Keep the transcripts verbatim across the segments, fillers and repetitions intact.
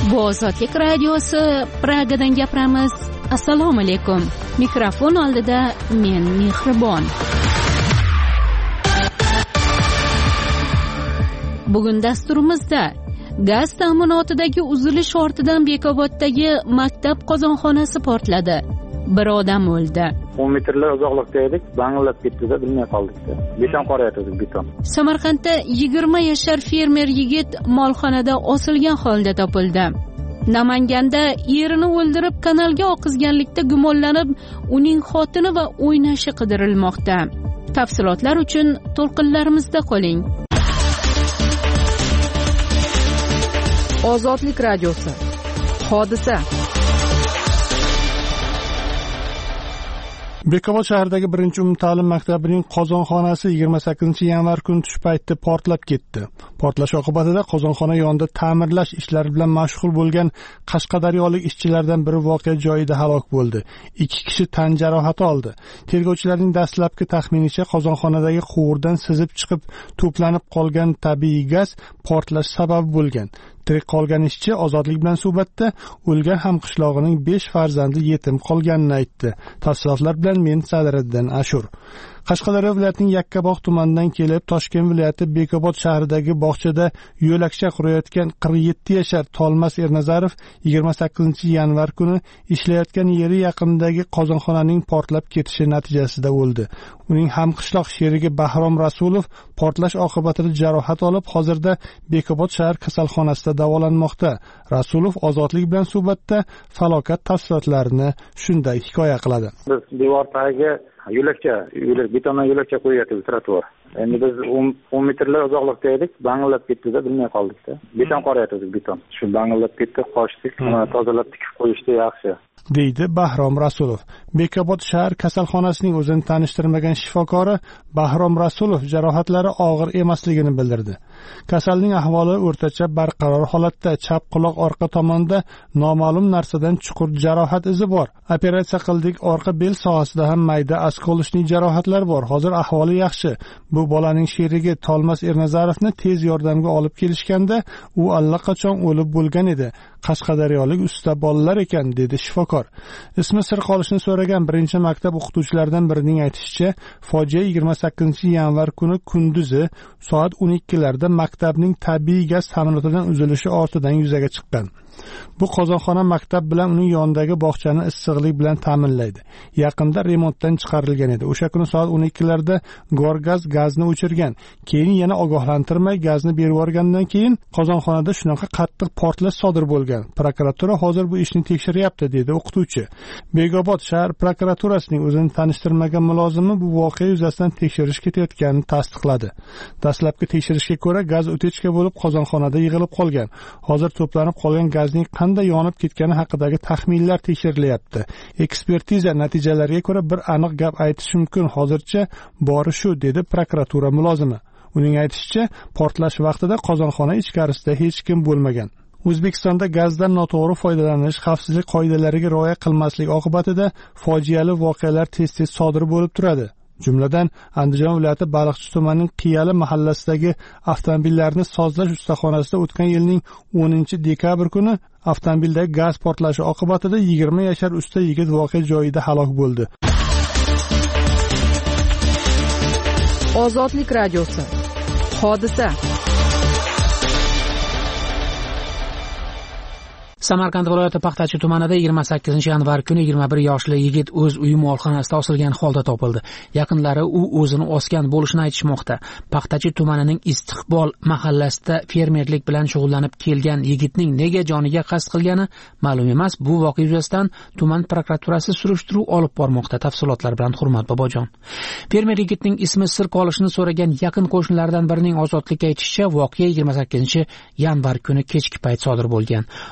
Bu Ozodlik radiosi, Pragadan gapiramiz. Assalomu alaykum. Mikrofon oldida men Mehribon. Bugun dasturimizda gaz ta'minotidagi uzilish ortidan Bekoboddagi maktab qozonxonasi portladi. Bir odam o'ldi. o'n metrlar uzoqlikda edik, bangillab ketdi-da, bilmay qoldik-da. Beton qorayotdik, beton. Samarqandda yigirma yashar fermer yigit molxonada osilgan holda topildi. Namanganda erini o'ldirib kanalga oqizganlikda gumonlanib, uning xotini va o'ynashi qidirilmoqda. Tafsilotlar uchun to'lqinlarimizda qoling. Ozodlik radiosi. Hodisa. Bekobod shahridagi birinchi umumta'lim maktabining qozonxonasi yigirma sakkizinchi yanvar kuni tush payti portlab ketdi. Portlash oqibatida qozonxona yonida ta'mirlash ishlari bilan mashg'ul bo'lgan qashqadaryolik ishchilardan biri voqea joyida halok bo'ldi. Ikki kishi tan jarohati oldi. Tergovchilarning dastlabki taxminicha qozonxonadagi quvurdan sizib chiqib to'planib qolgan tabiiy gaz portlash sababi bo'lgan. Tirik qolgan ishchi Ozodlik bilan suhbatda o'lgan hamqishlog'ining besh farzandi yetim qolganini aytdi. Tafsilotlar bilan men Sadiriddin Ashur. Qashqadaryo viloyatining Yakkabog' tumanidan kelib Toshkent viloyati Bekobod shahridagi bog'chada yo'lakcha qurayotgan qirq yetti yashar Tolmas Ernazarov yigirma sakkizinchi yanvar kuni ishlayotgan yeri yaqinidagi qozonxonaning portlab ketishi natijasida o'ldi. Uning hamqishloq sherigi Bahrom Rasulov portlash oqibatida jarohat olib, hozirda Bekobod shahar kasalxonasida davolanmoqda. Rasulov Ozodlik bilan suhbatda falokat tafsilotlarini shunday hikoya qiladi. Biz devor tagiga yo'lakcha, yo'lak betondan yo'lakcha qo'yayotdik, trotuar. Endi biz o'n metrlar uzoqlikda edik, bangillab ketdi-da, bilmay qoldik-da. Beton qorayotdik, beton. Shu bangillab ketdi, qochdik, tozalab tikib qo'yishdi yaxshi, deydi Bahrom Rasulov. Bekobod shahar kasalxonasining o'zini tanishtirmagan shifokori Bahrom Rasulov jarohatlari og'ir emasligini bildirdi. Kasalning ahvoli o'rtacha barqaror holatda, chap quloq orqa tomonda noma'lum narsadan chuqur jarohat izi bor. Operatsiya qildik, orqa bel sohasida ham mayda oskolichli jarohatlar bor. Hozir ahvoli yaxshi. Bu bolaning sherigi Tolmas Ernazarovni tez yordamga olib kelishganda, u allaqachon o'lib bo'lgan edi. Qashqadaryolik usta bolalar ekan, dedi shifokor. Ismi sir qolishini so'ragan birinchi maktab o'qituvchilaridan birining aytishicha, fojia yigirma sakkizinchi yanvar kuni kunduzi soat o'n ikkilarda maktabning tabiiy gaz ta'minotidan uzilishi ortidan yuzaga chiqqan. Bu qozonxona maktab bilan uning yonidagi bog'chani issiqlik bilan ta'minlaydi. Yaqinda remontdan chiqarilgan edi. O'sha kuni soat o'n ikkilarda Gorgaz gazni o'chirgan. Keyin yana ogohlantirmay gazni berib yuborgandan keyin qozonxonada shunaqa qattiq portlash sodir bo'lgan. Prokuratura hozir bu ishni tekshiryapti, dedi o'qituvchi. Bekobod shahar prokuraturasining o'zini tanishtirmagan mulozimi bu voqea yuzasidan tekshirish ketayotganini tasdiqladi. Dastlabki tekshirishga ko'ra, gaz o'techka bo'lib qozonxonada yig'ilib qolgan. Hozir to'planib qolgan gazning qanday yonib ketgani haqidagi taxminlar tekshirilyapti. Ekspertiza natijalariga ko'ra bir aniq gap aytish mumkin. Hozircha bori shu, dedi prokuratura mulozimi. Uning aytishicha, portlash vaqtida qozonxona ichkarisida hech kim bo'lmagan. O'zbekistonda gazdan noto'g'ri foydalanish, xavfsizlik qoidalariga rioya qilmaslik oqibatida fojiali voqealar tez-tez sodir bo'lib turadi. Jumladan, Andijon viloyati Baliqchi tumanining Qiyali mahallasidagi avtomobillarni sozlash ustaxonasida o'tgan yilning o'ninchi dekabr kuni avtomobildagi gaz portlashi oqibatida yigirma yashar usta yigit voqea joyida halok bo'ldi. Ozodlik radiosi. Hodisa. Samarqand viloyati Paxtachi tumanida yigirma sakkizinchi yanvar kuni yigirma bir yoshli yigit o'z uyi molxonasida osilgan holda topildi. Yaqinlari u o'zini osgan bo'lishini aytishmoqda. Paxtachi tumanining Istiqbol mahallasida fermerlik bilan shug'ullanib kelgan yigitning nega joniga qasd qilgani ma'lum emas. Bu voqea yuzasidan tuman prokuraturasi surishtiruv olib bormoqda. Tafsilotlar bilan Hurmat Bobojon. Fermer yigitning ismi sir qolishini so'ragan yaqin qo'shnilaridan birining Ozodlikka aytishicha, voqea yigirma sakkizinchi yanvar kuni kechki payt sodir bo'lgan. Dod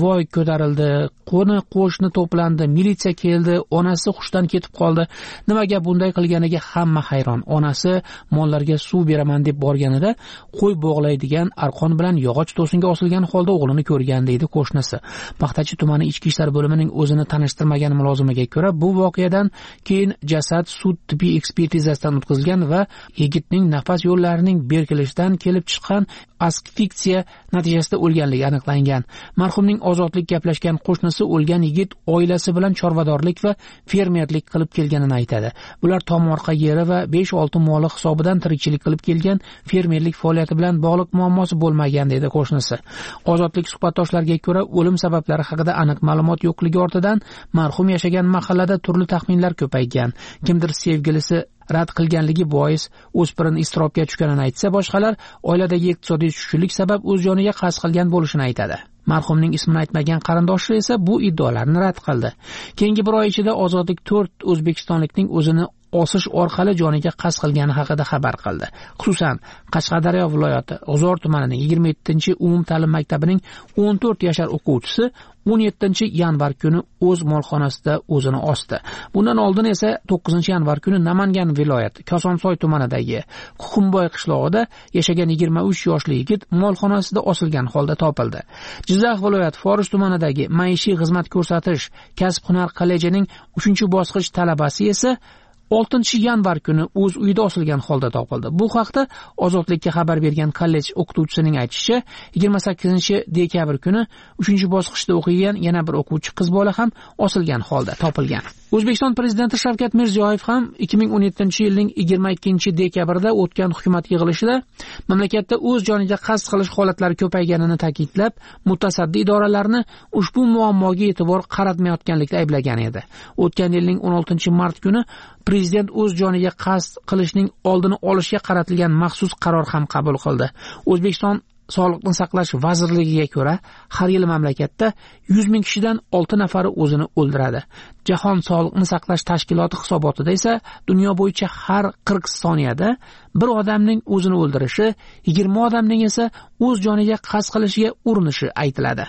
voy ko'tarildi, qo'ni qo'shni to'plandi, militsiya keldi, onasi hushdan ketib qoldi. Nimaga bunday qilganiga hamma hayron. Onasi mollarga suv beraman deb borganida qo'y bog'laydigan arqon bilan yog'och to'singa osilgan holda o'g'lini ko'rgan deydi qo'shnisi. Paxtachi tumani ichki ishlar bo'limining o'zini tanishtirmagan mulozimiga ko'ra, bu voqeadan keyin jasad sud tibbiy ekspertizasidan o'tkazilgan va yigitning nafas yo'llarining berkilishidan kelib chiqqan asfiksiya natijasida o'lganligi aniqlangan. Marhumning ozodlik gaplashgan qo'shnisi o'lgan yigit oilasi bilan chorvadorlik va fermerlik qilib kelganini aytadi. Bular tomorqa yeri va besh olti moli hisobidan tirikchilik qilib kelgan, fermerlik faoliyati bilan bog'liq muammosi bo'lmagan dedi qo'shnisi. Ozodlik suhbatdoshlariga ko'ra, o'lim sabablari haqida aniq ma'lumot yo'qligi ortidan marhum yashagan mahallada turli taxminlar ko'paygan. Kimdir sevgilisi rad qilganligi bois o'spirin iztirobga tushganini aytsa, boshqalar oiladagi iqtisodiy tushkunlik sabab o'z joniga qasd qilgan bo'lishini aytadi. Marhumning ismini aytmagan qarindoshi esa bu iddaolarni rad qildi. Keyingi bir oy ichida Ozodlik to'rt o'zbekistonlikning o'zini osish orqali joniga qasd qilgani haqida xabar qildi. Xususan, Qashqadaryo viloyati G'uzor tumanining yigirma yettinchi umum ta'lim maktabining o'n to'rt yashar o'quvchisi o'n yettinchi yanvar kuni o'z molxonasida o'zini osdi. Bundan oldin esa to'qqizinchi yanvar kuni Namangan viloyati Kosonsoy tumanidagi Quxumboy qishlog'ida yashagan yigirma uch yoshli yigit molxonasida osilgan holda topildi. Jizzax viloyati Forish tumanidagi maishiy xizmat ko'rsatish kasb-hunar kollejining uchinchi bosqich talabasi esa oltinchi yanvar kuni o'z uyida osilgan holda topildi. Bu haqda Ozodlikka xabar bergan kollej o'qituvchisining aytishicha, yigirma sakkizinchi dekabr kuni uchinchi bosqichda o'qigan yana bir o'quvchi qiz bola ham osilgan holda topilgan. O'zbekiston prezidenti Shavkat Mirziyoyev ham ikki ming o'n yettinchi yilning yigirma ikkinchi dekabrida o'tgan hukumat yig'ilishida mamlakatda o'z joniga qasd qilish holatlari ko'payganini ta'kidlab, mutasaddi idoralarni ushbu muammoga e'tibor qaratmayotganlikda ayblagan edi. O'tgan yilning o'n oltinchi mart kuni Prezident o'z joniga qasd qilishning oldini olishga qaratilgan maxsus qaror ham qabul qildi. O'zbekiston Sog'liqni saqlash vazirligiga ko'ra, har yili mamlakatda yuz ming kishidan olti nafari o'zini o'ldiradi. Jahon Sog'liqni saqlash tashkiloti hisobotida esa dunyo bo'yicha har qirq soniyada bir odamning o'zini o'ldirishi, yigirma odamning esa o'z joniga qasd qilishiga urinishi aytiladi.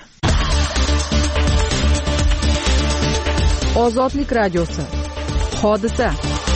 Ozodlik radiosi. Hodisa.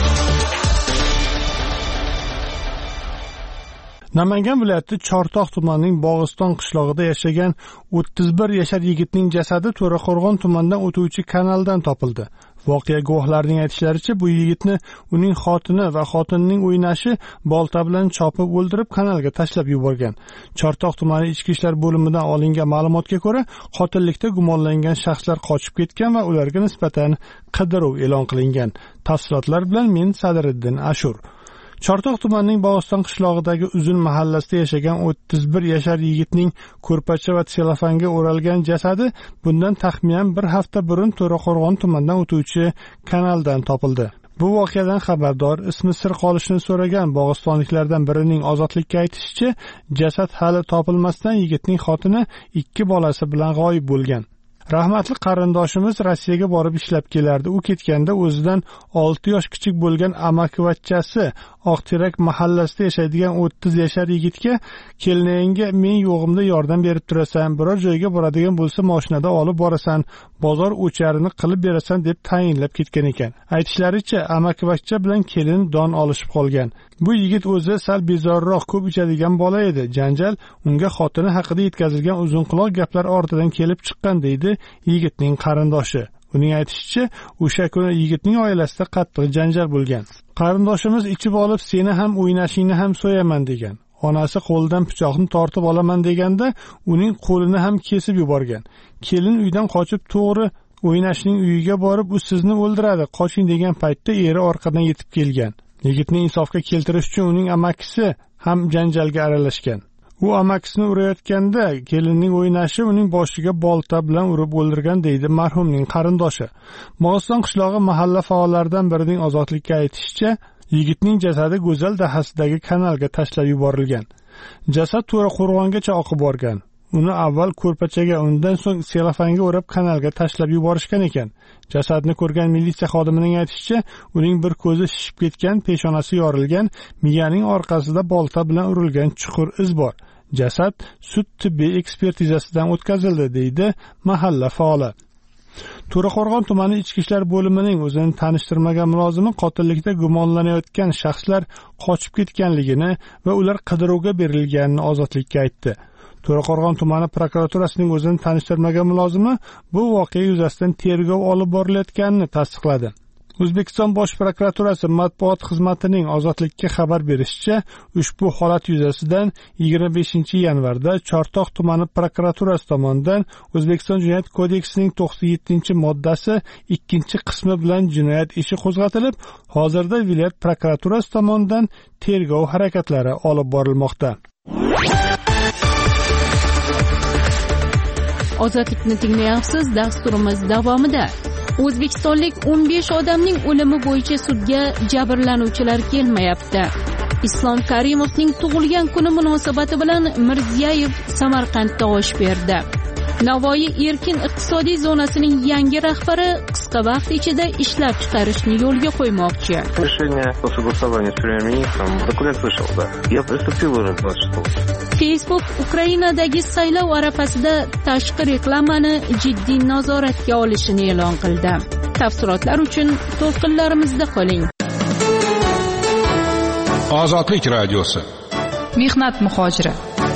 Namangan viloyati Chortoq tumanining Bog'iston qishlog'ida yashagan o'ttiz bir yashar yigitning jasadi To'raqo'rg'on tumanidan o'tuvchi kanaldan topildi. Voqea guvohlarining aytishlaricha, bu yigitni uning xotini va xotinining o'ynashi bolta bilan chopib o'ldirib kanalga tashlab yuborgan. Chortoq tumani ichki ishlar bo'limidan olingan ma'lumotga ko'ra, qotillikda gumonlangan shaxslar qochib ketgan va ularga nisbatan qidiruv e'lon qilingan. Tafsilotlar bilan men Sadriddin Ashur. Chortoq tumanining Bog'iston qishlog'idagi Uzun mahallasida yashagan o'ttiz bir yashar yigitning ko'rpacha va selofanga o'ralgan jasadi bundan taxminan bir hafta burun To'raqo'rg'on tumanidan o'tuvchi kanaldan topildi. Bu voqeadan xabardor, ismi sir qolishini so'ragan bog'istonliklardan birining Ozodlikka aytishicha, jasad hali topilmasdan yigitning xotini ikki bolasi bilan g'oyib bo'lgan. Rahmatli qarindoshimiz Rossiyaga borib ishlab kelardi. U ketganda o'zidan olti yosh kichik bo'lgan amakivachchasi Oqterak mahallasida yashaydigan o'ttiz yashar yigitga "Keliningga men yo'g'imda yordam berib turasan, biror joyga boradigan bo'lsa mashinada olib borasan, bozor o'charini qilib berasan" deb tayinlab ketgan ekan. Aytishlaricha, amakivachcha bilan kelin don olishib qolgan. Bu yigit o'zi sal bezorroq, ko'p ichadigan bola edi. Janjal unga xotini haqida yetkazilgan uzun quloq gaplar ortidan kelib chiqqan deydi yigitning qarindoshi. Uning aytishicha, o'sha kuni yigitning oilasida qattiq janjal bo'lgan. Qarindoshimiz ichib olib, "Seni ham o'ynashingni ham so'yaman" degan. Onasi qo'lidan pichoqni tortib olaman deganda, uning qo'lini ham kesib yuborgan. Kelin uydan qochib to'g'ri o'ynashning uyiga borib, "U sizni o'ldiradi, qoching" degan paytda eri orqadan yetib kelgan. Yigitni insofga keltirish uchun uning amakisi ham janjalga aralashgan. U amakisini urayotganda kelinning o'ynashi uning boshiga bolta bilan urib o'ldirgan deydi marhumning qarindoshi. Bog'iston qishlog'i mahalla faollaridan birining Ozodlikka aytishicha, yigitning jasadi Go'zal dahasidagi kanalga tashlab yuborilgan. Jasad To'raqo'rg'ongacha oqib borgan. Uni avval ko'rpachaga, undan so'ng selofanga o'rab kanalga tashlab yuborishgan ekan. Jasadni ko'rgan militsiya xodimining aytishicha, uning bir ko'zi shishib ketgan, peshonasi yorilgan, miyaning orqasida bolta bilan urilgan chuqur iz bor. Jasad sud tibbiy ekspertizasidan o'tkazildi, deydi mahalla faoli. To'raqo'rg'on tumani ichki ishlar bo'limining o'zini tanishtirmagan mulozimi qotillikda gumonlanayotgan shaxslar qochib ketganligini va ular qidiruvga berilganini ozodlikka aytdi. To'raqo'rg'on tumani prokuraturasining o'zini tanishtirmagan mulozimi bu voqea yuzasidan tergov olib borilayotganini tasdiqladi. O'zbekiston Bosh prokuraturasi matbuot xizmatining ozodlikka xabar berishicha, ushbu holat yuzasidan yigirma beshinchi yanvarda Chortoq tumani prokuraturasi tomonidan O'zbekiston Jinoyat kodeksining to'qson yettinchi moddasi ikkinchi qismi bilan jinoyat ishi qo'zg'atilib, hozirda viloyat prokuraturasi tomonidan tergov harakatlari olib borilmoqda. Ozodlikni tinglayapsiz. Dasturimiz davomida O'zbekistonlik o'n besh odamning o'limi bo'yicha sudga jabrlanuvchilar kelmayapti. Islom Karimovning tug'ilgan kuni munosabati bilan Mirziyoyev Samarqandda osh berdi. Navoiy erkin iqtisodiy zonasining yangi rahbari qisqa vaqt ichida ishlab chiqarishni yo'lga qo'ymoqchi. Решение по согласованию с премьер-министром документ вышел, да. Я приступил уже двадцать шестого. Facebook Ukrainadagi saylov arafasida tashqi reklamani jiddiy nazoratga olishini e'lon qildi. Tafsilotlar uchun to'lqinlarimizda qoling. Ozodlik radiosi. Mehnat muhojiri.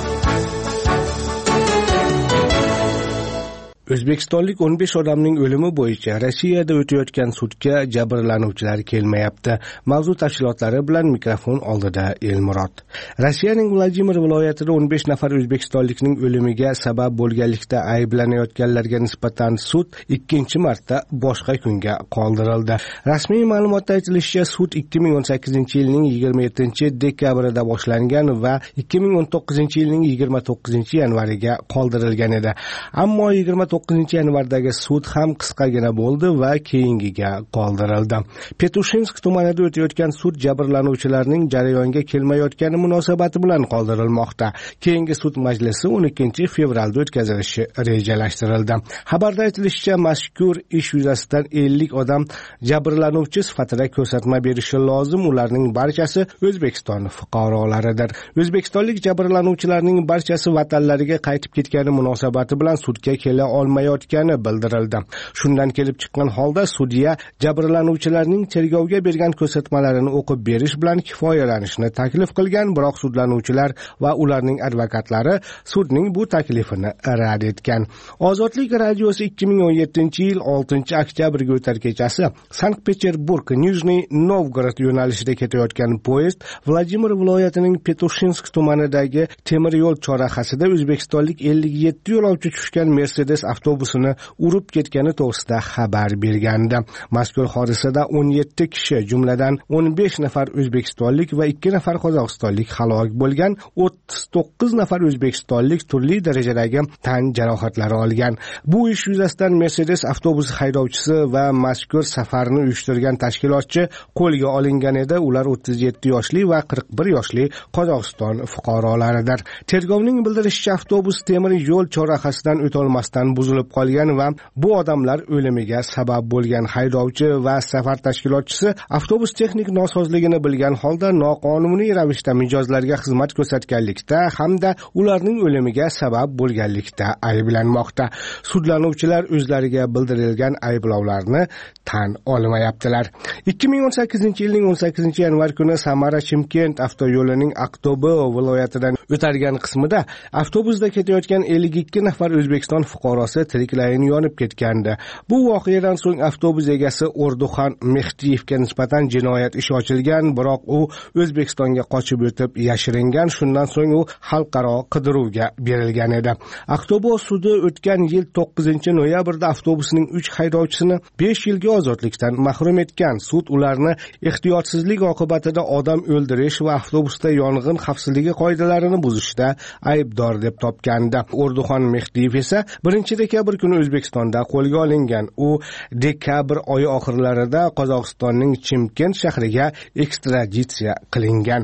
O'zbekistonlik o'n besh odamning o'limi bo'yicha Rossiyada o'tayotgan sudga jabrlanuvchilar kelmayapti. Mavzu tafsilotlari bilan mikrofon oldida Elmurod. Rossiyaning Vladimir viloyatida o'n besh nafar o'zbekistonlikning o'limiga sabab bo'lganlikda ayblanayotganlarga nisbatan sud ikkinchi marta boshqa kunga qoldirildi. Rasmiy ma'lumotda aytilishicha, sud ikki ming o'n sakkizinchi yilning yigirma yettinchi dekabrida boshlangan va ikki ming o'n to'qqizinchi yilning yigirma to'qqizinchi yanvariga qoldirilgan edi. Ammo yigirma to'qqizinchi yanvardagi sud ham qisqagina bo'ldi va keyingiga qoldirildi. Petushinsk tumanida o'tayotgan sud jabrlanuvchilarning jarayonga kelmayotgani munosabati bilan qoldirilmoqda. Keyingi sud majlisi o'n ikkinchi fevralda o'tkazilishi rejalashtirildi. Xabarda aytilishicha, mazkur ish yuzasidan ellik odam jabrlanuvchi sifatida ko'rsatma berishi lozim. Ularning barchasi O'zbekiston fuqarolaridir. O'zbekistonlik jabrlanuvchilarning barchasi vatanlariga qaytib ketgani munosabati bilan sudga kela olmayotgani bildirildi. Shundan kelib chiqqan holda sudya jabrlanuvchilarning tergovga bergan ko'rsatmalarini o'qib berish bilan kifoyalanishni taklif qilgan, biroq sudlanuvchilar va ularning advokatlari sudning bu taklifini rad etgan. Ozodlik radiosi ikki ming o'n yettinchi yil oltinchi oktyabrga o'tar kechasi Sankt-Peterburg Nijniy Novgorod yo'nalishida ketayotgan poyezd Vladimir viloyatining Petushinsk tumanidagi temir yo'l chorrahasida o'zbekistonlik ellik yetti yo'lovchi tushgan Mercedes avtobusini urib ketgani to'g'risida xabar bergandi. Mazkur hodisada o'n yetti kishi, jumladan o'n besh nafar o'zbekistonlik va ikki nafar qozog'istonlik halok bo'lgan, o'ttiz to'qqiz nafar o'zbekistonlik turli darajadagi tan jarohatlari olgan. Bu ish yuzasidan Mercedes avtobusi haydovchisi va mazkur safarni uyushtirgan tashkilotchi qo'lga olingan edi. Ular o'ttiz yetti yoshli va qirq bir yoshli Qozog'iston fuqarolaridir. Tergovning bildirishicha, avtobus temir yo'l chorrahasidan o'tolmasdan buzilib qolgan va bu odamlar o'limiga sabab bo'lgan. Haydovchi va safar tashkilotchisi avtobus texnik nosozligini bilgan holda noqonuniy ravishda mijozlarga xizmat ko'rsatganlikda hamda ularning o'limiga sabab bo'lganlikda ayblanmoqda. Sudlanuvchilar o'zlariga bildirilgan ayblovlarni tan olmayaptilar. ikki ming o'n sakkizinchi yilning o'n sakkizinchi yanvar kuni Samara-Chimkent avtoyo'lining Aqto'be viloyatidan o'targan qismida avtobusda ketayotgan ellik ikki nafar O'zbekiston fuqarosi tiriklayin yonib ketgandi. Bu voqeadan so'ng avtobus egasi O'rduxon Mehdiyevga nisbatan jinoyat ishi ochilgan, biroq u O'zbekistonga qochib o'tib yashiringan. Shundan so'ng u xalqaro qidiruvga berilgan edi. Aqto'be sudi o'tgan yil to'qqizinchi noyabrda avtobusning uch haydovchisini besh yilga ozodlikdan mahrum etgan. Sud ularni ehtiyotsizlik oqibatida odam o'ldirish va avtobusda yong'in xavfsizligi qoidalarini buzishda aybdor deb topgandi. O'rduxon Mehdiyev esa birinchi dekabr kuni O'zbekistonda qo'lga olingan. U dekabr oyi oxirlarida Qozog'istonning Chimkent shahriga ekstraditsiya qilingan.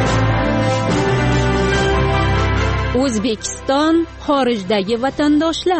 O'zbekiston xorijdagi vatandoshlar.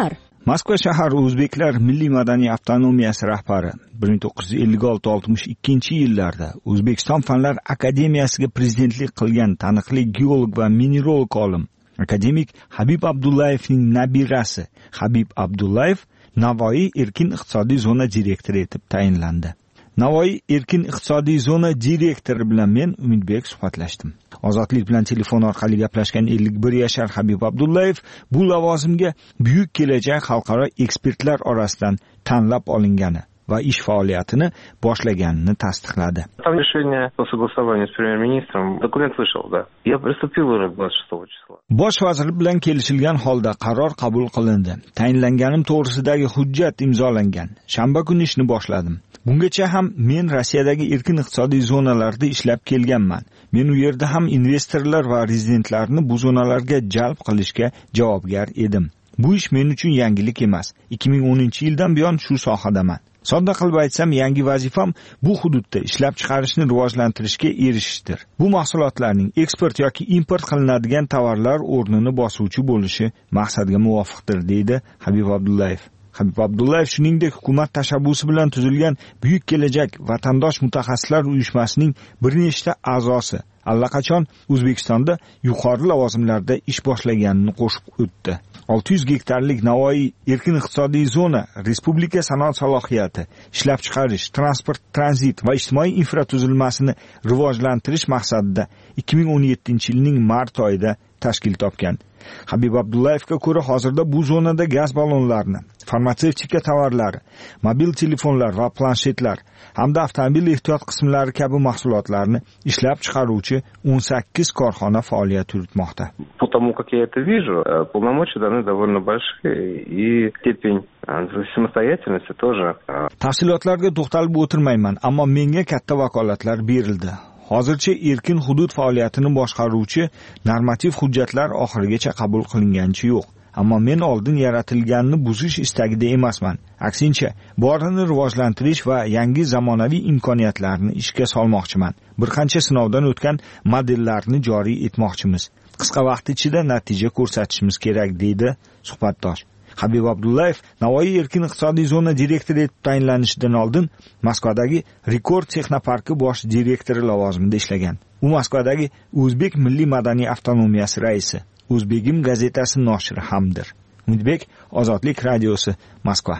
Moskva shahar o'zbeklar milliy madaniy avtonomiyasi rahbari bir ming to'qqiz yuz ellik olti oltmish ikkinchi yillarda O'zbekiston Fanlar akademiyasiga prezidentlik qilgan taniqli geolog va mineralog olim akademik Habib Abdullayevning nabirasi Habib Abdullayev Navoiy erkin iqtisodiy zona direktori etib tayinlandi. Navoiy erkin iqtisodiy zona direktori bilan men Umidbek suhbatlashdim. Ozodlik bilan telefon orqali gaplashgan ellik bir yashar Habib Abdullayev bu lavozimga buyuk kelajak xalqaro ekspertlar orasidan tanlab olingani va ish faoliyatini boshlaganini tasdiqladi. Там решение по согласованию с премьер-министром. Документ вышел, да. Я приступил уже двадцать шестого числа. Bosh vazir bilan kelishilgan holda qaror qabul qilindi. Tayinlanganim to'g'risidagi hujjat imzolangan. Shanba kuni ishni boshladim. Bungacha ham men Rossiyadagi erkin iqtisodiy zonalarda ishlab kelganman. Men u yerda ham investorlar va rezidentlarni bu zonalarga jalb qilishga javobgar edim. Bu ish men uchun yangilik emas. ikki ming o'ninchi yildan buyon shu sohadaman. Sodda qilib aytsam, yangi vazifam bu hududda ishlab chiqarishni rivojlantirishga erishishdir. Bu mahsulotlarning eksport yoki import qilinadigan tovarlar o'rnini bosuvchi bo'lishi maqsadga muvofiqdir, deydi Habib Abdullayev. Habib Abdullayev shuningdek hukumat tashabbusi bilan tuzilgan Buyuk kelajak vatandosh mutaxassislar uyushmasining bir nechta a'zosi allaqachon O'zbekistonda yuqori lavozimlarda ish boshlaganini qo'shib o'tdi. olti yuz gektarlik Navoiy erkin iqtisodiy zona respublika sanoat salohiyati, ishlab chiqarish, transport, tranzit va ijtimoiy infratuzilmasini rivojlantirish maqsadida ikki ming o'n yettinchi yilning mart oyida tashkil topgan. Habib Abdullayevga ko'ra hozirda bu zonada gaz ballonlarini, farmatsevtika tovarlari, mobil telefonlar va planshetlar hamda avtomobil ehtiyot qismlari kabi mahsulotlarni ishlab chiqaruvchi o'n sakkiz korxona faoliyat yuritmoqda. Потому как я это вижу, полномочия даны довольно большие и степень самостоятельности тоже. Tafsilotlarga to'xtalib o'tirmayman, ammo menga katta vakolatlar berildi. Hozircha erkin hudud faoliyatini boshqaruvchi normativ hujjatlar oxirigacha qabul qilinganicha yo'q. Ammo men oldin yaratilganini buzish istagida emasman. Aksincha, borini rivojlantirish va yangi zamonaviy imkoniyatlarni ishga solmoqchiman. Bir qancha sinovdan o'tgan modellarni joriy etmoqchimiz. Qisqa vaqt ichida natija ko'rsatishimiz kerak, deydi suhbatdosh. Habib Abdullayev Navoiy erkin iqtisodiy zona direktori etib tayinlanishidan oldin Moskvadagi Rekord texnoparki bosh direktori lavozimida ishlagan. U Moskvadagi O'zbek milliy madaniy avtonomiyasi raisi, O'zbegim gazetasi noshiri hamdir. Umidbek, Ozodlik radiosi, Moskva.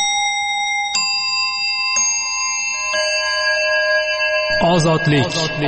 Ozodlik.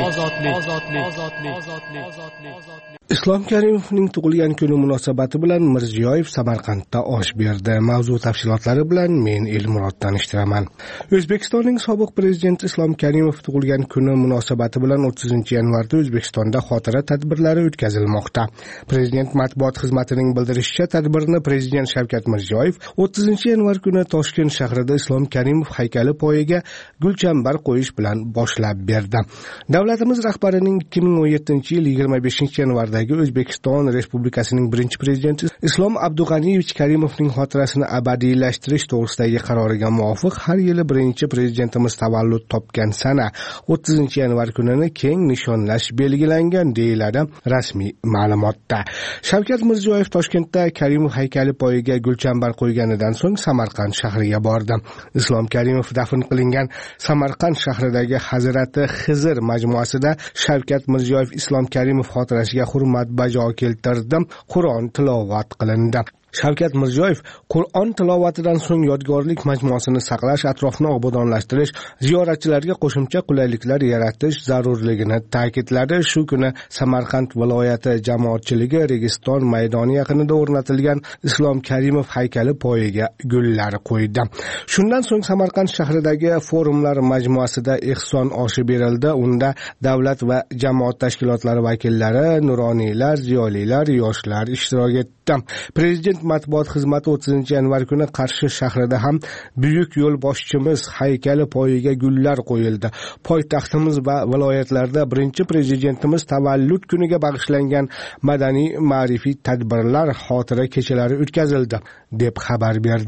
Islom Karimovning tug'ilgan kuni munosabati bilan Mirziyoyev Samarqandda osh berdi. Mavzu tafsilotlari bilan men Elmurod tanishtiraman. O'zbekistonning sobiq prezidenti Islom Karimov tug'ilgan kuni munosabati bilan o'ttizinchi yanvarda O'zbekistonda xotira tadbirlari o'tkazilmoqda. Prezident matbuot xizmatining bildirishicha, tadbirni prezident Shavkat Mirziyoyev o'ttizinchi yanvar kuni Toshkent shahrida Islom Karimov haykali poyiga gulchambar qo'yish bilan boshlab berdi. Davlatimiz rahbarining ikki ming o'n yettinchi yil yigirma beshinchi yanvardagi O'zbekiston Respublikasining birinchi prezidenti Islom Abdug'aniyevich Karimovning xotirasini abadiylashtirish to'g'risidagi qaroriga muvofiq har yili birinchi prezidentimiz tavallud topgan sana o'ttizinchi yanvar kunini keng nishonlash belgilangan, deyiladi rasmiy ma'lumotda. Shavkat Mirziyoyev Toshkentda Karimov haykali poyiga gulchambar qo'yganidan so'ng Samarqand shahriga bordi. Islom Karimov dafn qilingan Samarqand shahridagi Hazrati Xizr majmuasida Shavkat Mirziyoyev Islom Karimov xotirasiga hurmat bajo keltirdi. Qur'on tilovat qilindi. Shavkat Mirziyoyev Qur'on tilovatidan so'ng yodgorlik majmuasini saqlash, atrofni obodonlashtirish, ziyoratchilarga qo'shimcha qulayliklar yaratish zarurligini ta'kidladi. Shu kuni Samarqand viloyati jamoatchiligi Registon maydoni yaqinida o'rnatilgan Islom Karimov haykali poyiga gullar qo'ydi. Shundan so'ng Samarqand shahridagi forumlar majmuasida ehson oshi berildi. Unda davlat va jamoat tashkilotlari vakillari, nuroniylar, ziyolilar, yoshlar ishtirok etdi. Prezident matbuot xizmati o'ttizinchi yanvar kuni Qarshi shahrida ham buyuk yo'lboshchimiz haykali poyiga gullar qo'yildi. Poytaxtimiz va viloyatlarda birinchi prezidentimiz tavallud kuniga bag'ishlangan madaniy ma'rifiy tadbirlar, xotira kechalari o'tkazildi, deb xabar berdi.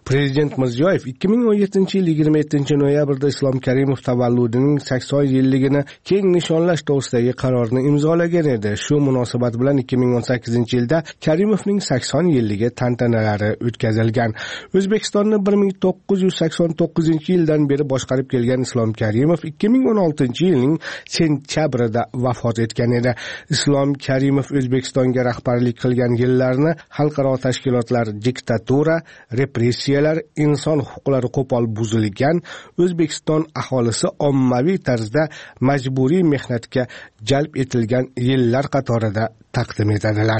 Prezident Mirziyoyev ikki ming o'n yettinchi yil yigirma yettinchi noyabrda Islom Karimov tavalludining sakson yilligini keng nishonlash to'g'risidagi qarorni imzolagan edi. Shu munosabat bilan ikki ming o'n sakkizinchi yilda Karimovning sakson yilligi tantanalari o'tkazilgan. O'zbekistonni bir ming to'qqiz yuz sakson to'qqizinchi yildan beri boshqarib kelgan Islom Karimov ikki ming o'n oltinchi yilning sentyabrida vafot etgan edi. Islom Karimov O'zbekistonga rahbarlik qilgan yillarni xalqaro tashkilotlar diktatura, repressiya, inson huquqlari qo'pol buzilgan, O'zbekiston aholisi ommaviy tarzda majburiy mehnatga jalb etilgan yillar qatorida taqdim etadilar.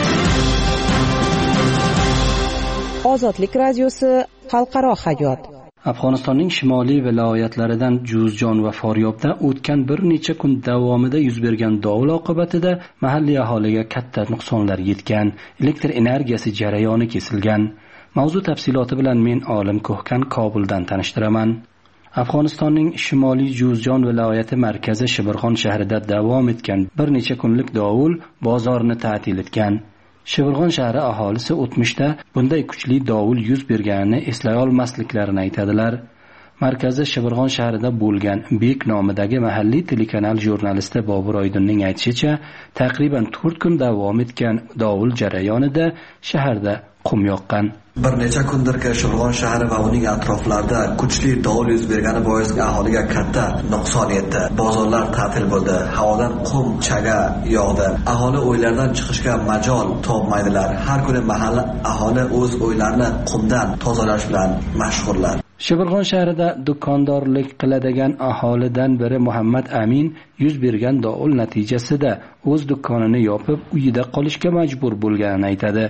Ozodlik radiosi xalqaro hayot. Afg'onistonning shimoliy viloyatlaridan Juzjon va Faryobda o'tgan bir necha kun davomida yuz bergan dovul oqibatida mahalliy aholiga katta nuqsonlar yetgan, elektr energiyasi jarayoni kesilgan. Mavzu tafsiloti bilan men Olim Ko'hkan Kobuldan tanishtiraman. Afg'onistonning shimoliy Juzjon viloyati markazi Shibirg'on shahrida davom etgan bir necha kunlik dovul bozorni ta'til etgan. Shibirg'on shahri aholisi o'tmishda bunday kuchli dovul yuz berganini eslay olmasliklarini aytadilar. Markazi Shibirg'on shahrida bo'lgan Bek nomidagi mahalliy telekanal jurnalisti Bobur Oydinning aytishicha, taqriban to'rt kun davom etgan dovul jarayonida shaharda qum yoqqan. Bir necha kundirki Shibirg'on shahri va uning atroflarida kuchli dovul yuz bergani bois aholiga katta nuqson yetdi. Bozorlar ta'til bo'ldi, havodan qum chaga yog'di. Aholi o'ylaridan chiqishga majol topmaydilar. Har kuni mahalla aholi o'z o'ylarini qumdan tozalash bilan mashg'ullar. Shibirg'on shahrida do'kondorlik qiladigan aholidan biri Muhammad Amin yuz bergan dovul natijasida o'z do'konini yopib uyida qolishga majbur bo'lganini aytadi.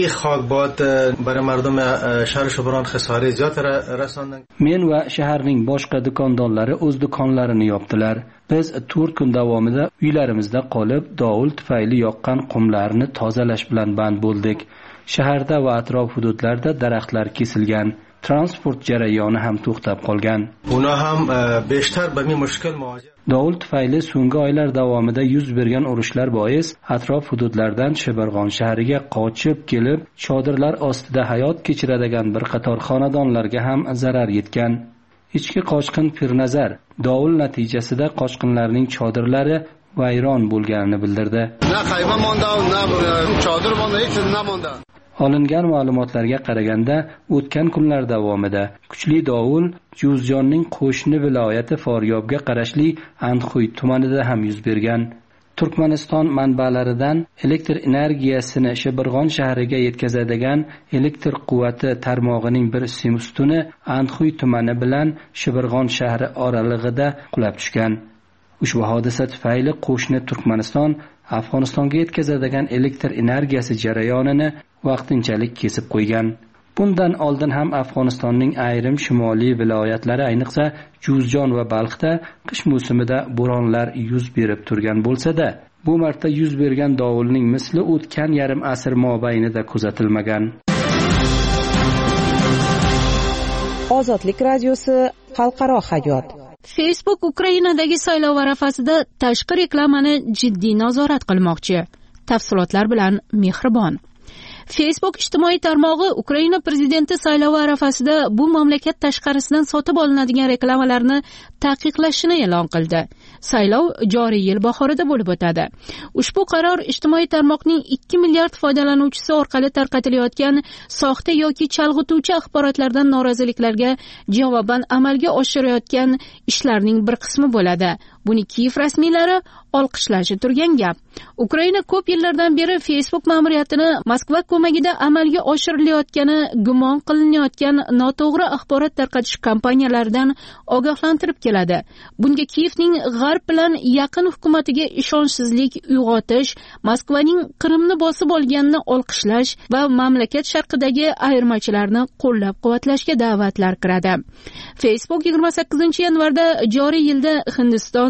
Men va shaharning boshqa do'kondorlari o'z do'konlarini yopdilar. Biz to'rt kun davomida uylarimizda qolib, dovul tufayli yoqqan qumlarni tozalash bilan band bo'ldik. Shaharda va atrof hududlarda daraxtlar kesilgan. Transport jarayoni ham to'xtab qolgan. Buni ham beshtar bir mushkil mavjud. Dovul tufayli so'nggi oylar davomida yuz bergan urushlar bois atrof hududlardan Shibirg'on shahriga qochib kelib, chodirlar ostida hayot kechiradigan bir qator xonadonlarga ham zarar yetgan. Ichki qochqin Pirnazar dovul natijasida qochqinlarning chodirlari vayron bo'lganini bildirdi. Na qayba monda, na chodir monda, hech nima monda. Olingan ma'lumotlarga qaraganda, o'tgan kunlar davomida kuchli dovul Juzjonning qo'shni viloyati Faryobga qarashli Andxuy tumanida ham yuz bergan. Turkmaniston manbalaridan elektr energiyasini Shibirg'on shahriga yetkazadigan elektr quvvati tarmog'ining bir ustuni Andxuy tumani bilan Shibirg'on shahri oralig'ida qulab tushgan. Ushbu hodisa tufayli qo'shni Turkmaniston Afg'onistonga yetkazadigan elektr energiyasi jarayonini vaqtinchalik kesib qo'ygan. Bundan oldin ham Afg'onistonning ayrim shimoliy viloyatlari, ayniqsa Juzjon va Balxda qish mavsumida bo'ronlar yuz berib turgan bo'lsa-da, bu marta yuz bergan dovulning misli o'tgan yarim asr mobaynida kuzatilmagan. Ozodlik radiosi xalqaro hayot. Facebook Ukrainadagi saylov arafasida tashqi reklamani jiddiy nazorat qilmoqchi. Tafsilotlar bilan Mehribon. Facebook ijtimoiy tarmog'i Ukraina prezidenti saylovi arafasida bu mamlakat tashqarisidan sotib olinadigan reklamalarni taqiqlashini e'lon qildi. Saylov joriy yil bahorida bo'lib o'tadi. Ushbu qaror ijtimoiy tarmoqning ikki milliard foydalanuvchisi orqali tarqatilayotgan soxta yoki chalg'ituvchi axborotlardan noroziliklarga javoban amalga oshirayotgan ishlarning bir qismi bo'ladi. Buni Kiyev rasmiylari olqishlashi turgan gap. Ukraina ko'p yillardan beri Facebook ma'muriyatini Moskva ko'magida amalga oshirilayotgani gumon qilinayotgan noto'g'ri axborot tarqatish kampaniyalaridan ogohlantirib keladi. Bunga Kiyevning G'arb bilan yaqin hukumatiga ishonchsizlik uyg'otish, Moskvaning Qrimni bosib olganini olqishlash va mamlakat sharqidagi ayirmachilarni qo'llab-quvvatlashga da'vatlar kiradi. Facebook yigirma sakkizinchi yanvarda joriy yilda Hindiston,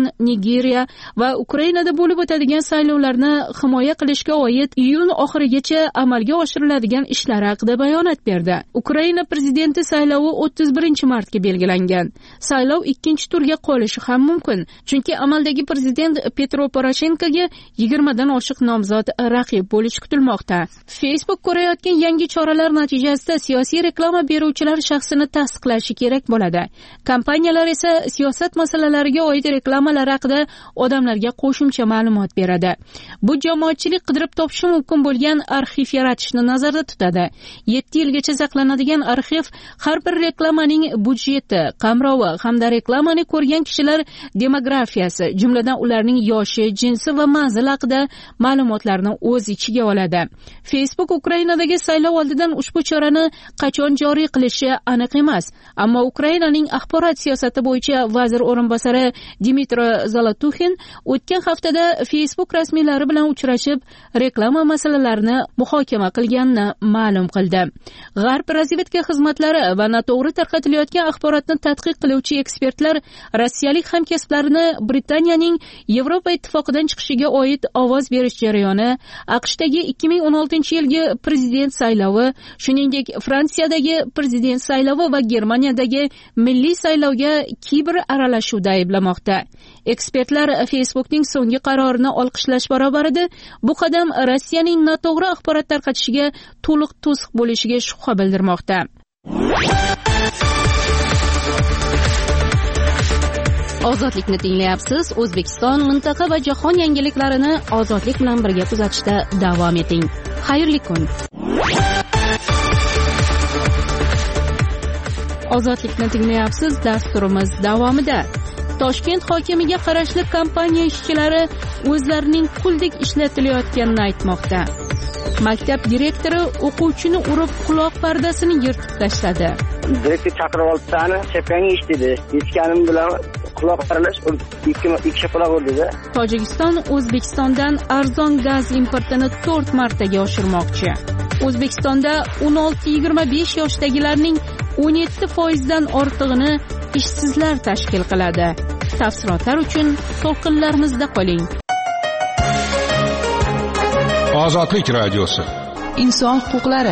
Nigeriya va Ukrainada bo'lib o'tadigan saylovlarni himoya qilishga oid iyun oxirigacha amalga oshiriladigan ishlar haqida bayonot berdi. Ukraina prezidenti saylovi o'ttiz birinchi martga belgilangan. Saylov ikkinchi turga qolishi ham mumkin, chunki amaldagi prezident Petro Poroshenkoga yigirmadan oshiq nomzod raqib bo'lishi kutilmoqda. Facebook ko'rayotgan yangi choralar natijasida siyosiy reklama beruvchilar shaxsini tasdiqlashi kerak bo'ladi. Kompaniyalar esa siyosat masalalariga oid reklamalar haqida odamlarga qo'shimcha ma'lumot beradi. Bu jamoatchilik qidirib topishi mumkin bo'lgan arxiv yaratishni nazarda tutadi. yetti yilgacha saqlanadigan arxiv har bir reklamaning budjeti, qamrovi hamda reklamani ko'rgan kishilar demografiyasi, jumladan ularning yoshi, jinsi va manzili haqida ma'lumotlarni o'z ichiga oladi. Facebook Ukrainadagi saylov oldidan ushbu chorani qachon joriy qilishi aniq emas, ammo Ukrainaning axborot siyosati bo'yicha vazir o'rinbosari Dmitry Zolotuxin o'tgan haftada Facebook rasmiylari bilan uchrashib, reklama masalalarini muhokama qilganini ma'lum qildi. G'arb razvedka xizmatlari va noto'g'ri tarqatilayotgan axborotni tadqiq qiluvchi ekspertlar rossiyalik hamkasblarini Britaniyaning Yevropa ittifoqidan chiqishiga oid ovoz berish jarayoni, AQShdagi ikki ming o'n oltinchi yilgi prezident saylovi, shuningdek Fransiyadagi prezident saylovi va Germaniyadagi milliy saylovga kiber aralashuvda ayblamoqda. Ekspertlar Facebookning so'nggi qarorini olqishlash barobarida bu qadam Rossiyaning noto'g'ri axborot tarqatishiga to'liq to'siq bo'lishiga shubha bildirmoqda. Ozodlikni tinglayapsiz. O'zbekiston, mintaqa va jahon yangiliklarini ozodlik bilan birga kuzatishda davom eting. Xayrli kun. Ozodlikni tinglayapsiz. Dasturimiz davomida Toshkent hokimiga qarashli kompaniya ishchilari o'zlarining quldek ishlatilayotganini aytmoqda. Maktab direktori o'quvchini urib quloq pardasini yirtib tashladi. Direktor chaqirib oldi, "Sani chepkanga ish" dedi. Eshitganim bilan quloq paralash ikki ikki quloq urdi-da. Tojikiston O'zbekistondan arzon gaz importini to'rt martaga oshirmoqchi. O'zbekistonda o'n olti yigirma besh yoshdagilarning o'n yetti foiz dan ortig'ini ishsizlar tashkil qiladi. Tafsilotlar uchun to'lqinlarimizda qoling. Ozodlik radiosi. Inson huquqlari.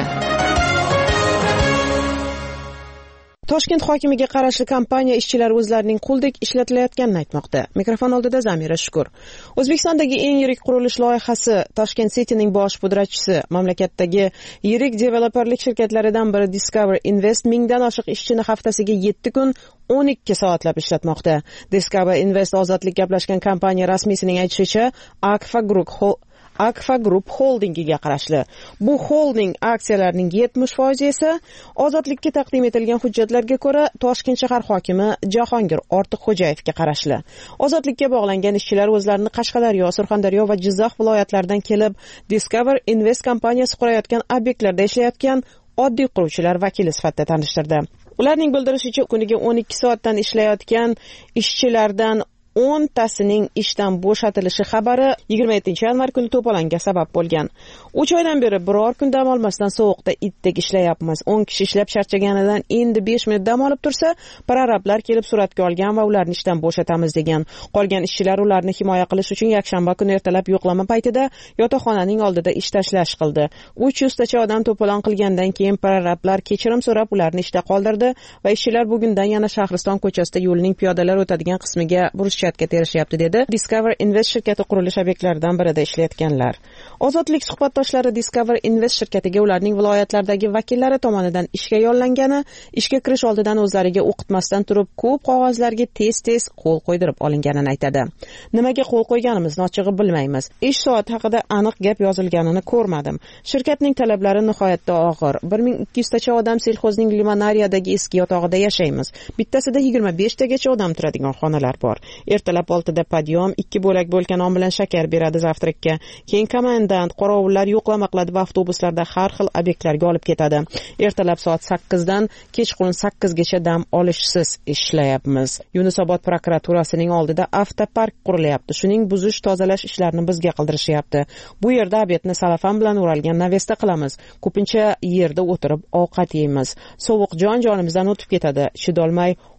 Toshkent hokimiga qarashli kompaniya ishchilari o'zlarining quldek ishlatilayotganini aytmoqda. Mikrofon oldida Zamira Shukur. O'zbekistondagi eng yirik qurilish loyihasi Toshkent City'ning bosh pudratchisi, mamlakatdagi yirik developerlik shirkatlaridan biri Discover Invest mingdan oshiq ishchini haftasiga yetti kun o'n ikki soatlab ishlatmoqda. Discover Invest ozodlik gaplashgan kompaniya rasmiysining aytishicha, Akfa Group Akfa Group holdingiga qarashli. Bu holding aksiyalarining yetmish foizi esa ozodlikka taqdim etilgan hujjatlarga ko'ra Toshkent shahar hokimi Jahongir Ortiqxo'jayevga qarashli. Ozodlikka bog'langan ishchilar o'zlarini Qashqadaryo, Surxondaryo va Jizzax viloyatlaridan kelib, Discover Invest kompaniyasi qurayotgan obyektlarda ishlayotgan oddiy quruvchilar vakili sifatida tanishtirdi. Ularning bildirishicha, kuniga o'n ikki soatdan ishlayotgan ishchilardan o'ntasining ishdan bo'shatilishi xabari yigirma yettinchi yanvar kuni to'polonga sabab bo'lgan. uch oydan beri biror kun dam olmasdan sovuqda itdek ishlayapmiz. o'n kishi ishlab charchaganidan endi besh minut dam olib tursa, prorablar kelib suratga olgan va ularni ishdan bo'shatamiz degan. Qolgan ishchilar ularni himoya qilish uchun yakshanba kuni ertalab yo'qlama paytida yotoqxonaning oldida ish tashlash qildi. uch yuz tacha odam to'polon qilgandan keyin prorablar kechirim so'rab ularni ishda qoldirdi va ishchilar bugundan yana Shahriston ko'chasida yo'lning piyodalar o'tadigan qismiga burchakka terishyapti, dedi Discover Invest shirkati qurilish obyektlaridan birida ishlayotganlar. Ozodlik suhbatdoshlari Discover Invest shirkatiga ularning viloyatlardagi vakillari tomonidan ishga yollangani, ishga kirish oldidan o'zlariga o'qitmasdan turib ko'p qog'ozlarga tez-tez qo'l qo'ydirib olinganini aytadi. Nimaga qo'l qo'yganimizni ochig'i bilmaymiz. Ish soati haqida aniq gap yozilganini ko'rmadim. Shirkatning talablari nihoyatda og'ir. bir ming ikki yuz tacha odam selxozning Limonariyadagi eski yotog'ida yashaymiz. Bittasida yigirma besh tagacha odam turadigan xonalar bor. Ertalab oltida padyom, ikki bo'lak bo'lgan non bilan shakar beradi zavtrakka. Keyin komandant, qorovullar yo'qlama qiladi va avtobuslarda har xil obyektlarga olib ketadi. Ertalab soat sakkizdan kechqurun sakkizgacha dam olishsiz ishlayapmiz. Yunusobod prokuraturasining oldida avtopark qurilyapti. Shuning buzish, tozalash ishlarini bizga qildirishyapti. Bu yerda obyektni salafan bilan o'ralgan navesta qilamiz. Ko'pincha yerda o'tirib ovqat yeymiz. Sovuq jon jonimizdan o'tib ketadi. Chidolmay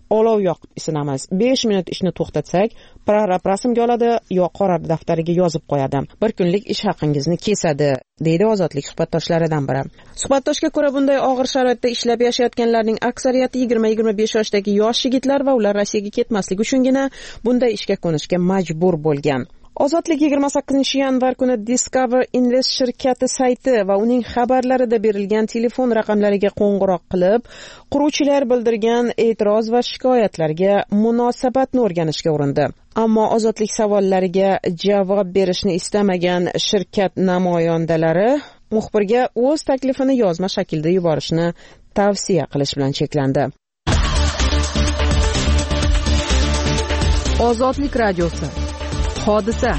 olov yoqib isinamiz. besh minut ishni to'xtatsak, prorab rasmga oladi yo qora daftariga yozib qo'yadi. Bir kunlik ish haqingizni kesadi, deydi ozodlik suhbatdoshlaridan biri. Suhbatdoshga ko'ra, bunday og'ir sharoitda ishlab yashayotganlarning aksariyati yigirma yigirma besh yoshdagi yosh yigitlar va ular Rossiyaga ketmaslik uchungina bunday ishga qo'nishga majbur bo'lgan. Ozodlik yigirma sakkizinchi yanvar kuni Discover Invest shirkati sayti va uning xabarlarida berilgan telefon raqamlariga qo'ng'iroq qilib, quruvchilar bildirgan e'tiroz va shikoyatlarga munosabatni o'rganishga urindi. Ammo ozodlik savollariga javob berishni istamagan shirkat namoyandalari muxbirga o'z taklifini yozma shaklda yuborishni tavsiya qilish bilan cheklandi. Ozodlik radiosi. Hodisa.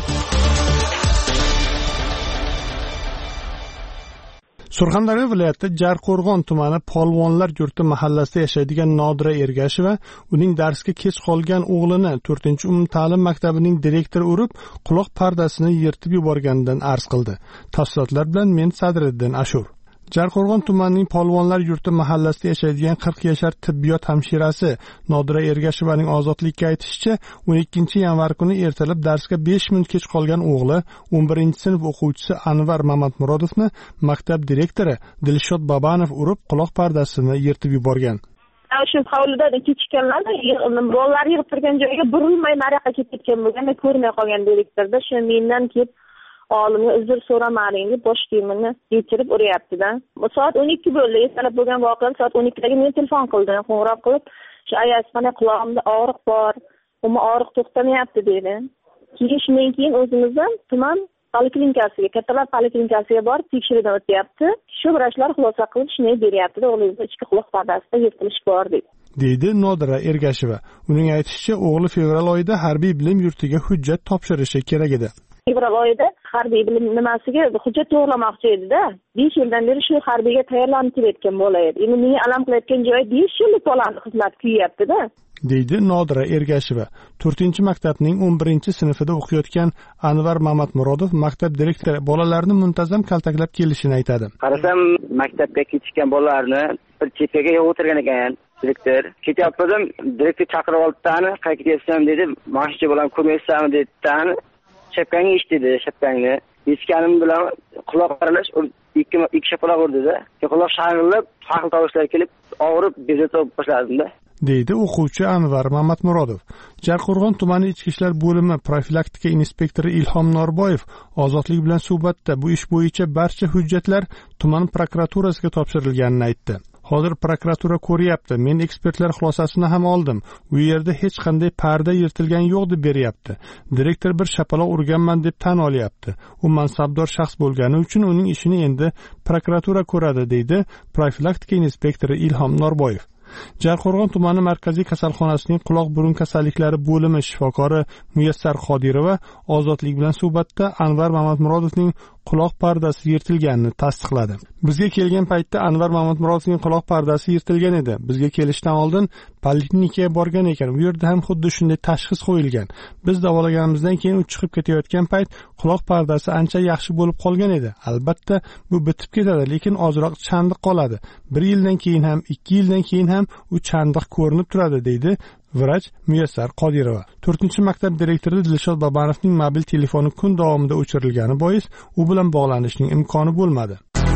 Surxondaryo viloyati Jarqo'rg'on tumani Polvonlar yurti mahallasida yashaydigan Nodira Ergasheva uning darsga kech qolgan o'g'lini to'rtinchi umumta'lim maktabining direktori urib, quloq pardasini yirtib yuborganidan arz qildi. Tafsilotlar bilan men Sadriddin Ashur. Jarqo'rg'on tumanining Polvonlar yurti mahallasida yashaydigan qirq yashar tibbiyot hamshirasi Nodira Ergashevaning ozodlikka aytishicha, o'n ikkinchi yanvar kuni ertalab darsga besh minut kech qolgan o'g'li o'n birinchi sinf o'quvchisi Anvar Mamatmurodovni maktab direktori Dilshod Babanov urib, quloq pardasini yirtib yuborgan. Shu hovlidan kechikkanlar, bolalar yig'ib turgan joyga burilmay nariyoqqa ketib bo'lganda ko'rmay qolgan direktorda shu mendan kelib olimga uzr so'ramaling deb bosh kiyimini yechirib uryapti-da. Soat o'n ikki bo'ldi. Ertalab bo'lgan voqea soat o'n ikkidagi men telefon qildim, qo'ng'iroq qilib, shu ayasxona qulog'imda og'riq bor, umuman og'riq to'xtamayapti dedi. Keyin shundan keyin o'zimizdan tuman poliklinikasiga, kattalar poliklinikasiga borib tekshiruvdan o'tyapti. Shu vrachlar xulosa qilib shunday beryapti, o'g'lingizda ichki quloq pardasida yirtilish bor dedi. deydi Nodira Ergasheva. Uning aytishicha, o'g'li fevral oyida harbiy bilim yurtiga hujjat topshirishi kerak edi. Fevral oyida harbiy bilim nimasiga hujjat to'g'irlamoqchi edi-da. besh yildan beri shu harbiyga tayyorlanib kelayotgan bola edi. Endi menga alam qilayotgan joyi besh yillik bolani xizmat kuyapti-da. deydi Nodira Ergasheva. to'rtinchi maktabning o'n birinchi sinfida o'qiyotgan Anvar Mamatmurodov maktab direktori bolalarni muntazam kaltaklab kelishini aytadi. Qarasam, maktabga ketishgan bolalarni bir chekkaga o'tirgan ekan. Direktor, ketyaptim, direktor chaqirib oldi-tani, qayerga ketsam dedi, "Mashina bilan ko'maysizmi?" dedi-tani. Shapkangni ish dedi, shapkangni. Eshitganim bilan quloq aralash ikki ikki shapaloq urdi-da. Quloq shang'illab, farqli tovushlar kelib, og'rib, bezovta boshladim-da. deydi o'quvchi Anvar Mamatmurodov. Jarqo'rg'on tumani ichki ishlar bo'limi profilaktika inspektori Ilhom Norboyev ozodlik bilan suhbatda bu ish bo'yicha barcha hujjatlar tuman prokuraturasiga topshirilganini aytdi. Hozir prokuratura ko'ryapti. Men ekspertlar xulosasini ham oldim. U yerda hech qanday parda yirtilgan yo'q deb beryapti. Direktor bir shapaloq urganman deb tan olyapti. U mansabdor shaxs bo'lgani uchun uning ishini endi prokuratura ko'radi, deydi profilaktika inspektori Ilhom Norboyev. Jarqo'rg'on tumani markaziy kasalxonasining quloq burun kasalliklari bo'limi shifokori Muyassar Qodirova ozodlik bilan suhbatda Anvar Mamatmurodovning quloq pardasi yirtilganini tasdiqladi. Bizga kelgan paytda Anvar Mamatmurodovning quloq pardasi yirtilgan edi. Bizga kelishdan oldin poliklinikaga borgan ekan. U yerda ham xuddi shunday tashxis qo'yilgan. Biz davolaganimizdan keyin u chiqib ketayotgan payt quloq pardasi ancha yaxshi bo'lib qolgan edi. Albatta, bu bitib ketadi, lekin ozroq chandiq qoladi. bir yildan keyin ham, ikki yildan keyin ham u chandiq ko'rinib turadi, deydi vrach Muyassar Qodirova. to'rtinchi maktab direktori Dilshod Babanovning mobil telefoni kun davomida o'chirilgani bois u bilan bog'lanishning imkoni bo'lmadi.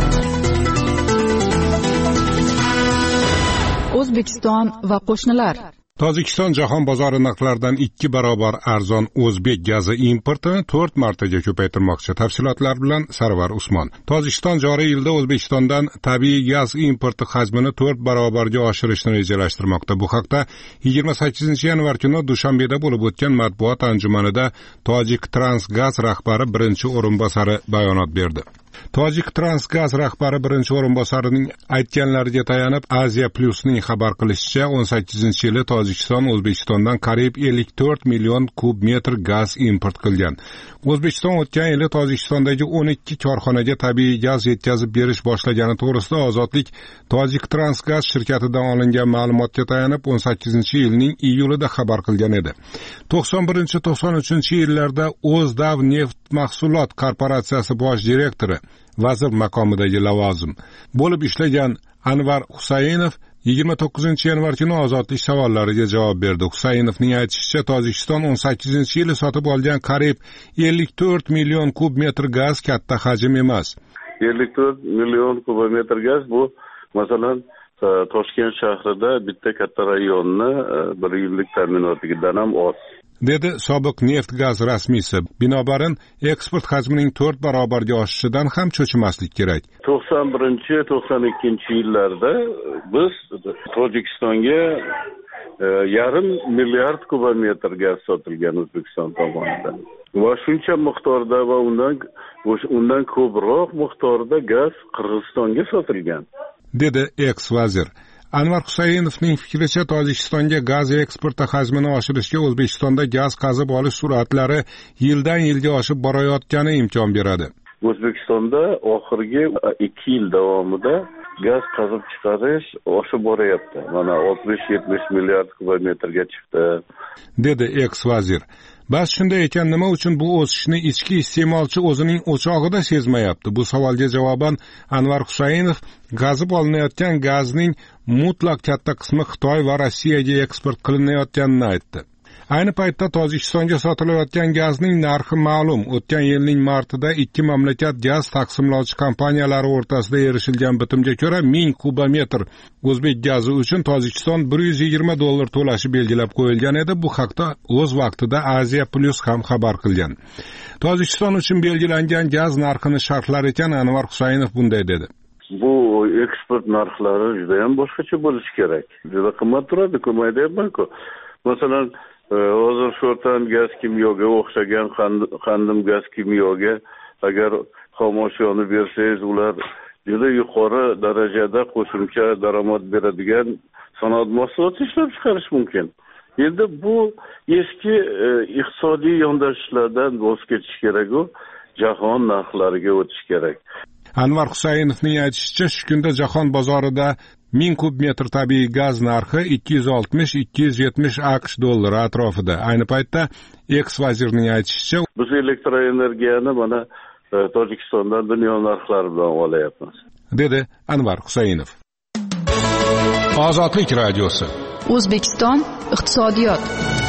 O'zbekiston va qo'shnilar. Tojikiston jahon bozori narxlaridan ikki barobar arzon o'zbek gazi importini to'rt martaga ko'paytirmoqchi. Tafsilotlar bilan Sarvar Usmon. Tojikiston joriy yilda O'zbekistondan tabiiy gaz importi hajmini to'rt barobarga oshirishni rejalashtirmoqda. Bu haqda yigirma sakkizinchi yanvar kuni Dushanbeda bo'lib o'tgan matbuot anjumanida Tojik Transgaz rahbari birinchi o'rinbosari bayonot berdi. Tojik Transgaz rahbari birinchi o'rinbosarining aytganlariga tayanib, Aziya Plus'ning xabar qilishicha, o'n sakkizinchi yili Tojikiston O'zbekistondan qariyb ellik to'rt million kub metr gaz import qilgan. O'zbekiston o'tgan yili Tojikistondagi o'n ikki korxonaga tabiiy gaz yetkazib berish boshlagani to'g'risida Ozodlik Tojik Transgaz shirkatidan olingan ma'lumotga tayanib, o'n sakkizinchi yilning iyulida xabar qilgan edi. to'qson birinchi to'qson uchinchi yillarda O'zdav neft mahsulot korporatsiyasi bosh direktori, vazir maqomidagi lavozim bo'lib ishlagan Anvar Husaynov yigirma to'qqizinchi yanvar kuni ozodlik savollariga javob berdi. Husaynovning aytishicha, Tojikiston o'n sakkizinchi yili sotib olgan qariyb ellik to'rt million kub metr gaz katta hajm emas. ellik to'rt million kubometr gaz bu masalan Toshkent shahrida bitta katta rayonni bir yillik ta'minotidan ham oz, dedi sobiq neft gaz rasmiysi. Binobarin eksport hajmining to'rt barobarga oshishidan ham cho'chimaslik kerak. to'qson birinchi to'qson ikkinchi yillarda biz Tojikistonga yarim milliard kubometr gaz sotilgan O'zbekiston tomonidan. Va shuncha miqdorda va undan undan ko'proq miqdorda gaz Qirg'izistonga sotilgan, dedi eks-vazir. Anvar Husaynovning fikricha, Tojikistonga gaz eksporti hajmini oshirishga O'zbekistonda gaz qazib olish sur'atlari yildan yilga oshib borayotgani imkon beradi. O'zbekistonda oxirgi ikki yil davomida gaz qazib chiqarish oshib boryapti. Mana oltmish yetmish milliard kubometrga chiqdi, dedi eks-vazir. Bas shunday ekan, nima uchun bu o'sishni ichki iste'molchi o'zining o'chog'ida sezmayapti? Bu savolga javoban Anvar Husaynov gazib olinayotgan gazning mutlaq katta qismi Xitoy va Rossiyaga eksport qilinayotganini aytdi. Ayni paytda Tojikistonga sotilayotgan gazning narxi ma'lum. O'tgan yilning martida ikki mamlakat gaz taqsimlovchi kompaniyalari o'rtasida erishilgan bitimga ko'ra ming kubometr o'zbek gazi uchun Tojikiston bir yuz yigirma dollar to'lashi belgilab qo'yilgan edi. Bu haqda o'z vaqtida Aziya Plus ham xabar qilgan. Tojikiston uchun belgilangan gaz narxini sharhlar ekan Anvar Husaynov bunday dedi. Bu eksport narxlari juda ham boshqacha bo'lishi kerak. Juda qimmat turadi, ko'mayapman-ku. Masalan, hozir sho'rtan gaz kimyoga o'xshagan qandim gaz kimyoga agar xomoshiyoni bersangiz, ular juda yuqori darajada qo'shimcha daromad beradigan sanoat mahsuloti ishlab chiqarish mumkin. Endi bu eski iqtisodiy yondashishlardan voz kechish kerak-ku, jahon narxlariga o'tish kerak. Anvar Husaynovning aytishicha, shu kunda jahon bozorida ming kub metr tabiiy gaz narxi ikki yuz oltmish ikki yuz yetmish AQSh dollari atrofida. Ayni paytda eks-vazirning aytishicha, biz elektroenergiyani mana Tojikistondan dunyo narxlari bilan olyapmiz, dedi Anvar Husaynov. Ozodlik radiosi. O'zbekiston iqtisodiyot.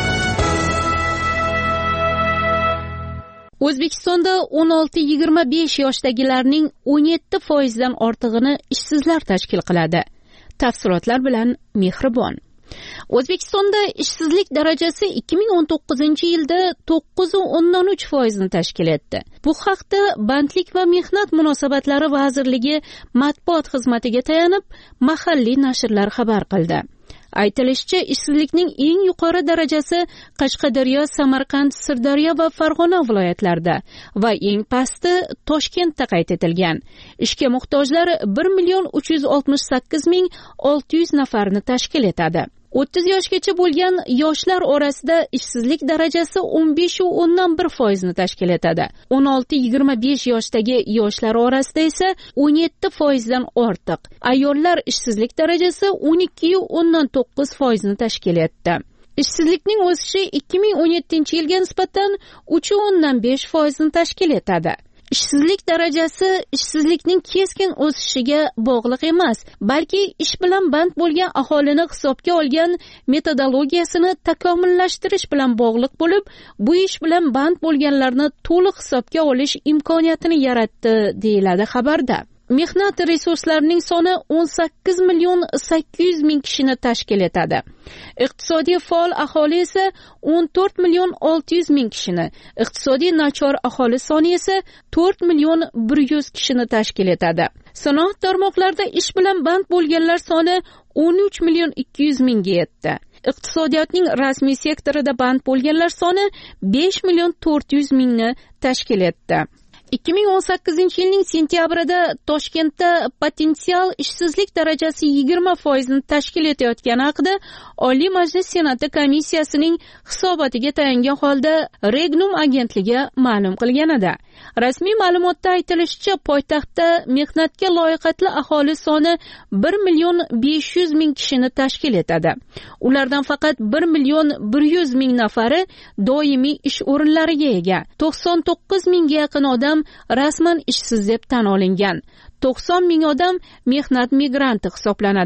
O'zbekistonda o'n olti yigirma besh yoshdagilarning o'n yetti foizdan ortig'ini ishsizlar tashkil qiladi. Tafsilotlar bilan Mehribon. O'zbekistonda ishsizlik darajasi ikki ming o'n to'qqizinchi yilda to'qqiz o'ndan uch foizni tashkil etdi. Bu haqda Bandlik va mehnat munosabatlari vazirligi matbuot xizmatiga tayanib, mahalliy nashrlar xabar qildi. Aytilishicha, ishsizlikning eng yuqori darajasi Qashqadaryo, Samarqand, Sirdaryo va Farg'ona viloyatlarida va eng pasti Toshkentda qayd etilgan. Ishga muhtojlar bir million uch yuz oltmish sakkiz ming olti yuz nafarni tashkil etadi. o'ttiz yoshgacha bo'lgan yoshlar orasida ishsizlik darajasi o'n besh o'ndan bir foizni tashkil etadi. o'n olti yigirma besh yoshdagi yoshlar orasida esa o'n yetti foizdan ortiq. Ayollar ishsizlik darajasi o'n ikki o'ndan to'qqiz foizni tashkil etdi. Ishsizlikning o'sishi ikki ming o'n yettinchi yilga nisbatan uch o'ndan besh foizni tashkil etadi. Ishsizlik darajasi ishsizlikning keskin o'sishiga bog'liq emas, balki ish bilan band bo'lgan aholini hisobga olgan metodologiyasini takomillashtirish bilan bog'liq bo'lib, bu ish bilan band bo'lganlarni to'liq hisobga olish imkoniyatini yaratdi, deyiladi xabarda. Mehnat resurslarining soni o'n sakkiz million sakkiz yuz ming kishini tashkil etadi. Iqtisodiy faol aholi esa o'n to'rt million olti yuz ming kishini, iqtisodiy nachor aholi soni esa to'rt million bir yuz kishini tashkil etadi. Sanoat tarmoqlarida ish bilan band bo'lganlar soni o'n uch million ikki yuz mingga yetdi. Iqtisodiyotning rasmiy sektorida band bo'lganlar soni besh million to'rt yuz mingni tashkil etdi. ikki ming o'n sakkizinchi yilning sentyabrida Toshkentda potensial ishsizlik darajasi yigirma foizni tashkil etayotgani haqida Oliy Majlis Senati komissiyasining hisobotiga tayangan holda Regnum agentligi ma'lum qilgan edi. Rasmiy ma'lumotda aytilishicha, poytaxtda mehnatga loyiqatli aholi soni bir million besh yuz ming kishini tashkil etadi. Ulardan faqat bir million bir yuz ming nafari doimiy ish o'rinlariga ega. to'qson to'qqiz mingga yaqin odam rasman ishsiz deb tan olingan. to'qson ming odam mehnat migranti hisoblanadi.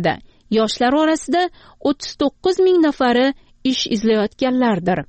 yoshlar orasida o'ttiz to'qqiz ming nafari ish izlayotganlardir.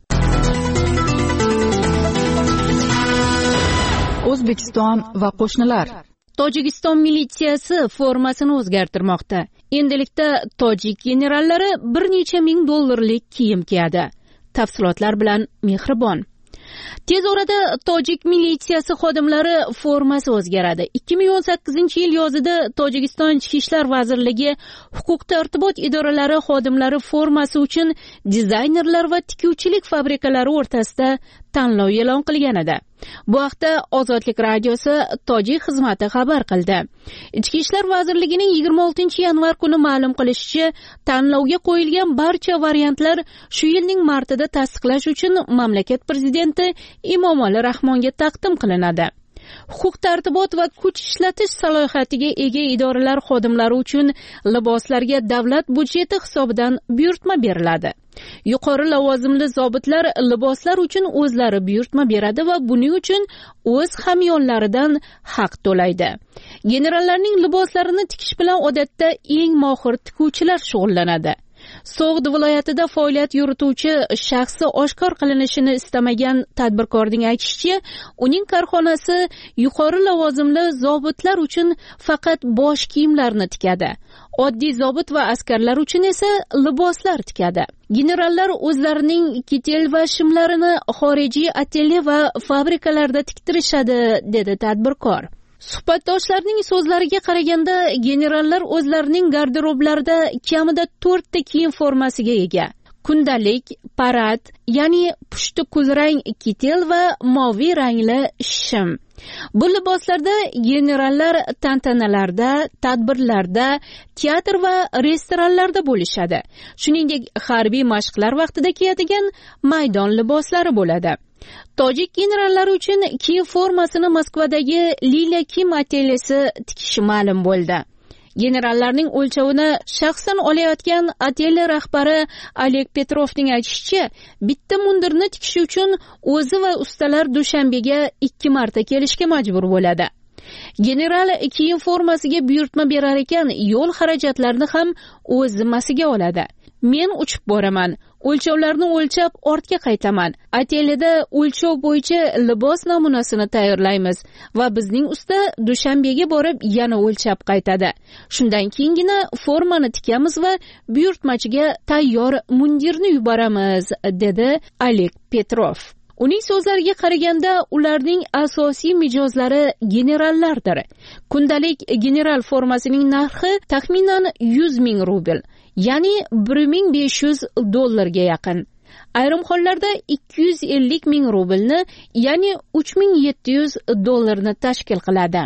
O'zbekiston va qo'shnilar. Tojikiston militsiyasi formasini o'zgartirmoqda. Endilikda tojik generallari bir necha ming dollarlik kiyim kiyadi. Tafsilotlar bilan Mehribon. Tez orada tojik militsiyasi xodimlari formasi o'zgaradi. ikki ming o'n sakkizinchi yil yozida Tojikiston Ichki ishlar vazirligi huquq-tartibot idoralari xodimlari formasi uchun dizaynerlar va tikuvchilik fabrikalari o'rtasida tanlov e'lon qilgan edi. Bu haqda Ozodlik radiosi tojik xizmati xabar qildi. Ichki ishlar vazirligining yigirma oltinchi yanvar kuni ma'lum qilishicha, tanlovga qo'yilgan barcha variantlar shu yilning martida tasdiqlash uchun mamlakat prezidenti Emomali Rahmonga taqdim qilinadi. Huquq-tartibot va kuch ishlatish salohiyatiga ega idoralar xodimlari uchun liboslarga davlat budjeti hisobidan buyurtma beriladi. Yuqori lavozimli zobitlar liboslar uchun o'zlari buyurtma beradi va buning uchun o'z hamyonlaridan haq to'laydi. Generallarning liboslarini tikish bilan odatda eng mohir tikuvchilar shug'ullanadi. So'g'd viloyatida faoliyat yurituvchi shaxsi oshkor qilinishini istamagan tadbirkorning aytishicha, uning korxonasi yuqori lavozimli zobitlar uchun faqat bosh kiyimlarni tikadi. Oddiy zobit va askarlar uchun esa liboslar tikadi. Generallar o'zlarining kitel va shimlarini xorijiy atelye va fabrikalarda tiktirishadi, dedi tadbirkor. Suhbatdoshlarning so'zlariga qaraganda, generallar o'zlarining garderoblarida kamida to'rtta kiyim formasiga ega. Kundalik, parad, ya'ni pushti kulrang kitel va moviy rangli shim. Bu liboslarda generallar tantanalarda, tadbirlarda, teatr va restoranlarda bo'lishadi. Shuningdek, harbiy mashqlar vaqtida kiyadigan maydon liboslari bo'ladi. Tojik generallari uchun kiyim formasini Moskvadagi Lila Kim atelyesi tikishi ma'lum bo'ldi. Generallarning o'lchovini shaxsan olayotgan atelye rahbari Oleg Petrovning aytishicha, bitta mundirni tikish uchun o'zi va ustalar Dushanbega ikki marta kelishga majbur bo'ladi. General kiyim formasiga buyurtma berar ekan, yo'l xarajatlarini ham o'z zimmasiga oladi. Men uchib boraman, o'lchovlarni o'lchab ortga qaytaman. Atelyeda o'lchov bo'yicha libos namunasini tayyorlaymiz va bizning usta Dushanbega borib yana o'lchab qaytadi. Shundan keyingina formani tikamiz va buyurtmachiga tayyor mundirni yuboramiz, dedi Oleg Petrov. Uning so'zlariga qaraganda, ularning asosiy mijozlari generallardir. Kundalik general formasining narxi taxminan yuz ming rubl, ya'ni bir ming besh yuz dollarga yaqin. Ayrim hollarda ikki yuz ellik ming rublni, ya'ni uch ming yetti yuz dollarni tashkil qiladi.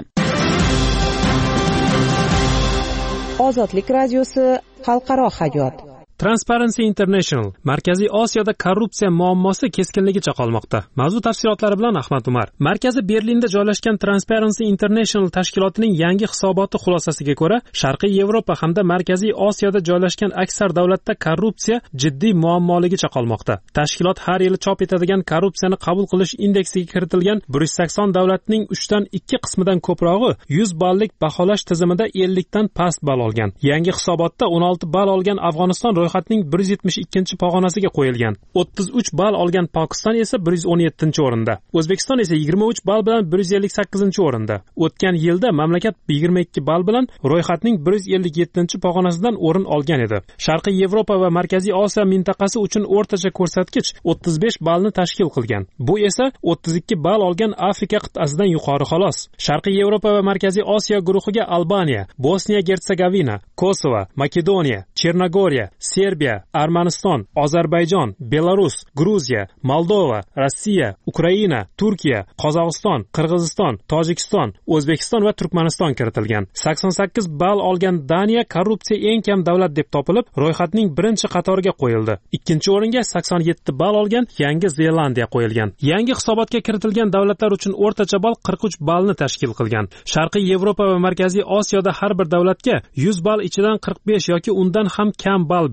Ozodlik radiosi xalqaro hayot. Transparency International Markaziy Osiyoda korrupsiya muammosi keskinligicha qolmoqda. Mavzu tafsilotlari bilan Ahmad Umar. Markazi Berlinda joylashgan Transparency International tashkilotining yangi hisoboti xulosasiga ko'ra, Sharqiy Yevropa hamda Markaziy Osiyoda joylashgan aksar davlatda korrupsiya jiddiy muammoligicha qolmoqda. Tashkilot har yili chop etadigan korrupsiyani qabul qilish indeksiga kiritilgan bir yuz sakson davlatning uchdan ikki qismidan ko'prog'i yuz ballik baholash tizimida ellikdan past ball olgan. Yangi hisobotda o'n olti ball olgan Afg'oniston ro'yxatning bir yuz yetmish ikkinchi pog'onasiga qo'yilgan. o'ttiz uch ball olgan Pokiston esa bir yuz o'n yettinchi o'rinda. O'zbekiston esa yigirma uch ball bilan bir yuz ellik sakkizinchi o'rinda. O'tgan yilda mamlakat yigirma ikki ball bilan ro'yxatning bir yuz ellik yettinchi pog'onasidan o'rin olgan edi. Sharqiy Yevropa va Markaziy Osiyo mintaqasi uchun o'rtacha ko'rsatkich o'ttiz besh ballni tashkil qilgan. Bu esa o'ttiz ikki ball olgan Afrika qit'asidan yuqori xolos. Sharqiy Yevropa va Markaziy Osiyo guruhiga Albaniya, Bosniya-Gertsegovina, Kosovo, Makedoniya, Chernogoriya, Serbiya, Armaniston, Ozarbayjon, Belarus, Gruziya, Moldova, Rossiya, Ukraina, Turkiya, Qozog'iston, Qirg'iziston, Tojikiston, O'zbekiston va Turkmaniston kiritilgan. sakson sakkiz ball olgan Daniya korrupsiya eng kam davlat deb topilib, ro'yxatning birinchi qatoriga qo'yildi. Ikkinchi o'ringa sakson yetti ball olgan Yangi Zelandiya qo'yilgan. Yangi hisobotga kiritilgan davlatlar uchun o'rtacha ball qirq uch ballni tashkil qilgan. Sharqiy Yevropa va Markaziy Osiyoda har bir davlatga yuz ball ichidan qirq besh yoki undan ham kam ball berilgan.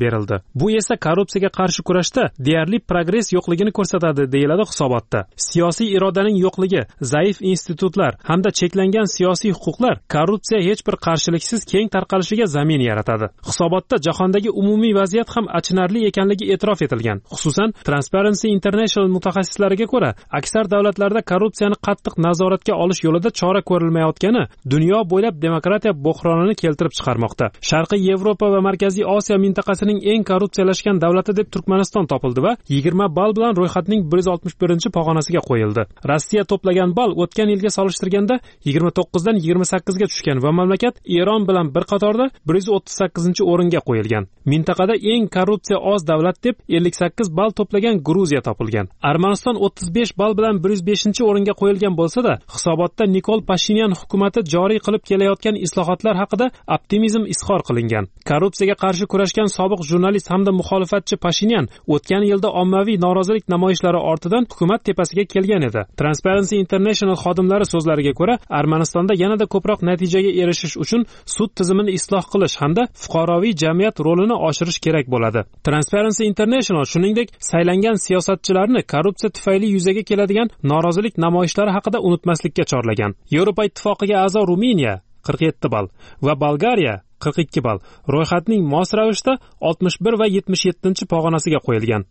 berildi. Bu esa korrupsiyaga qarshi kurashda deyarli progress yo'qligini ko'rsatadi, deyiladi hisobotda. Siyosiy irodaning yo'qligi, zaif institutlar hamda cheklangan siyosiy huquqlar korrupsiya hech bir qarshiliksiz keng tarqalishiga zamin yaratadi. Hisobotda jahondagi umumiy vaziyat ham achinarli ekanligi e'tirof etilgan. Xususan, Transparency International mutaxassislariga ko'ra, aksar davlatlarda korrupsiyani qattiq nazoratga olish yo'lida chora ko'rilmayotgani dunyo bo'ylab demokratiya bo'hronini keltirib chiqarmoqda. Sharqiy Yevropa va Markaziy Osiyo mintaqasining eng korrupsiyalashgan davlati deb Turkmaniston topildi va yigirma ball bilan ro'yxatning bir yuz oltmish birinchi pog'onasiga qo'yildi. Rossiya to'plagan ball o'tgan yilga solishtirganda yigirma to'qqiz dan yigirma sakkizga tushgan va mamlakat Eron bilan bir qatorda bir yuz o'ttiz sakkizinchi o'ringa qo'yilgan. Mintaqada eng korrupsiya oz davlat deb ellik sakkiz ball to'plagan Gruziya topilgan. Armaniston o'ttiz besh ball bilan bir yuz beshinchi o'ringa qo'yilgan bo'lsa-da, hisobotda Nikol Pashinyan hukumati joriy qilib kelayotgan islohotlar haqida optimizm izhor qilingan. Korrupsiyaga qarshi kurashgan sobiq jurnalist hamda muxolifatchi Pashinyan o'tgan yilda ommaviy norozilik namoyishlari ortidan hukumat tepasiga kelgan edi. Transparency International xodimlari so'zlariga ko'ra, Armanistonda yanada ko'proq natijaga erishish uchun sud tizimini isloh qilish hamda fuqaroviy jamiyat rolini oshirish kerak bo'ladi. Transparency International shuningdek saylangan siyosatchilarni korrupsiya tufayli yuzaga keladigan norozilik namoyishlari haqida unutmaslikka chorlagan. Yevropa Ittifoqiga a'zo Ruminiya qirq yetti ball va Bolgariya qirq ikki ball ro'yxatning mos ravishda oltmish bir va yetmish yettinchi pog'onasiga qo'yilgan.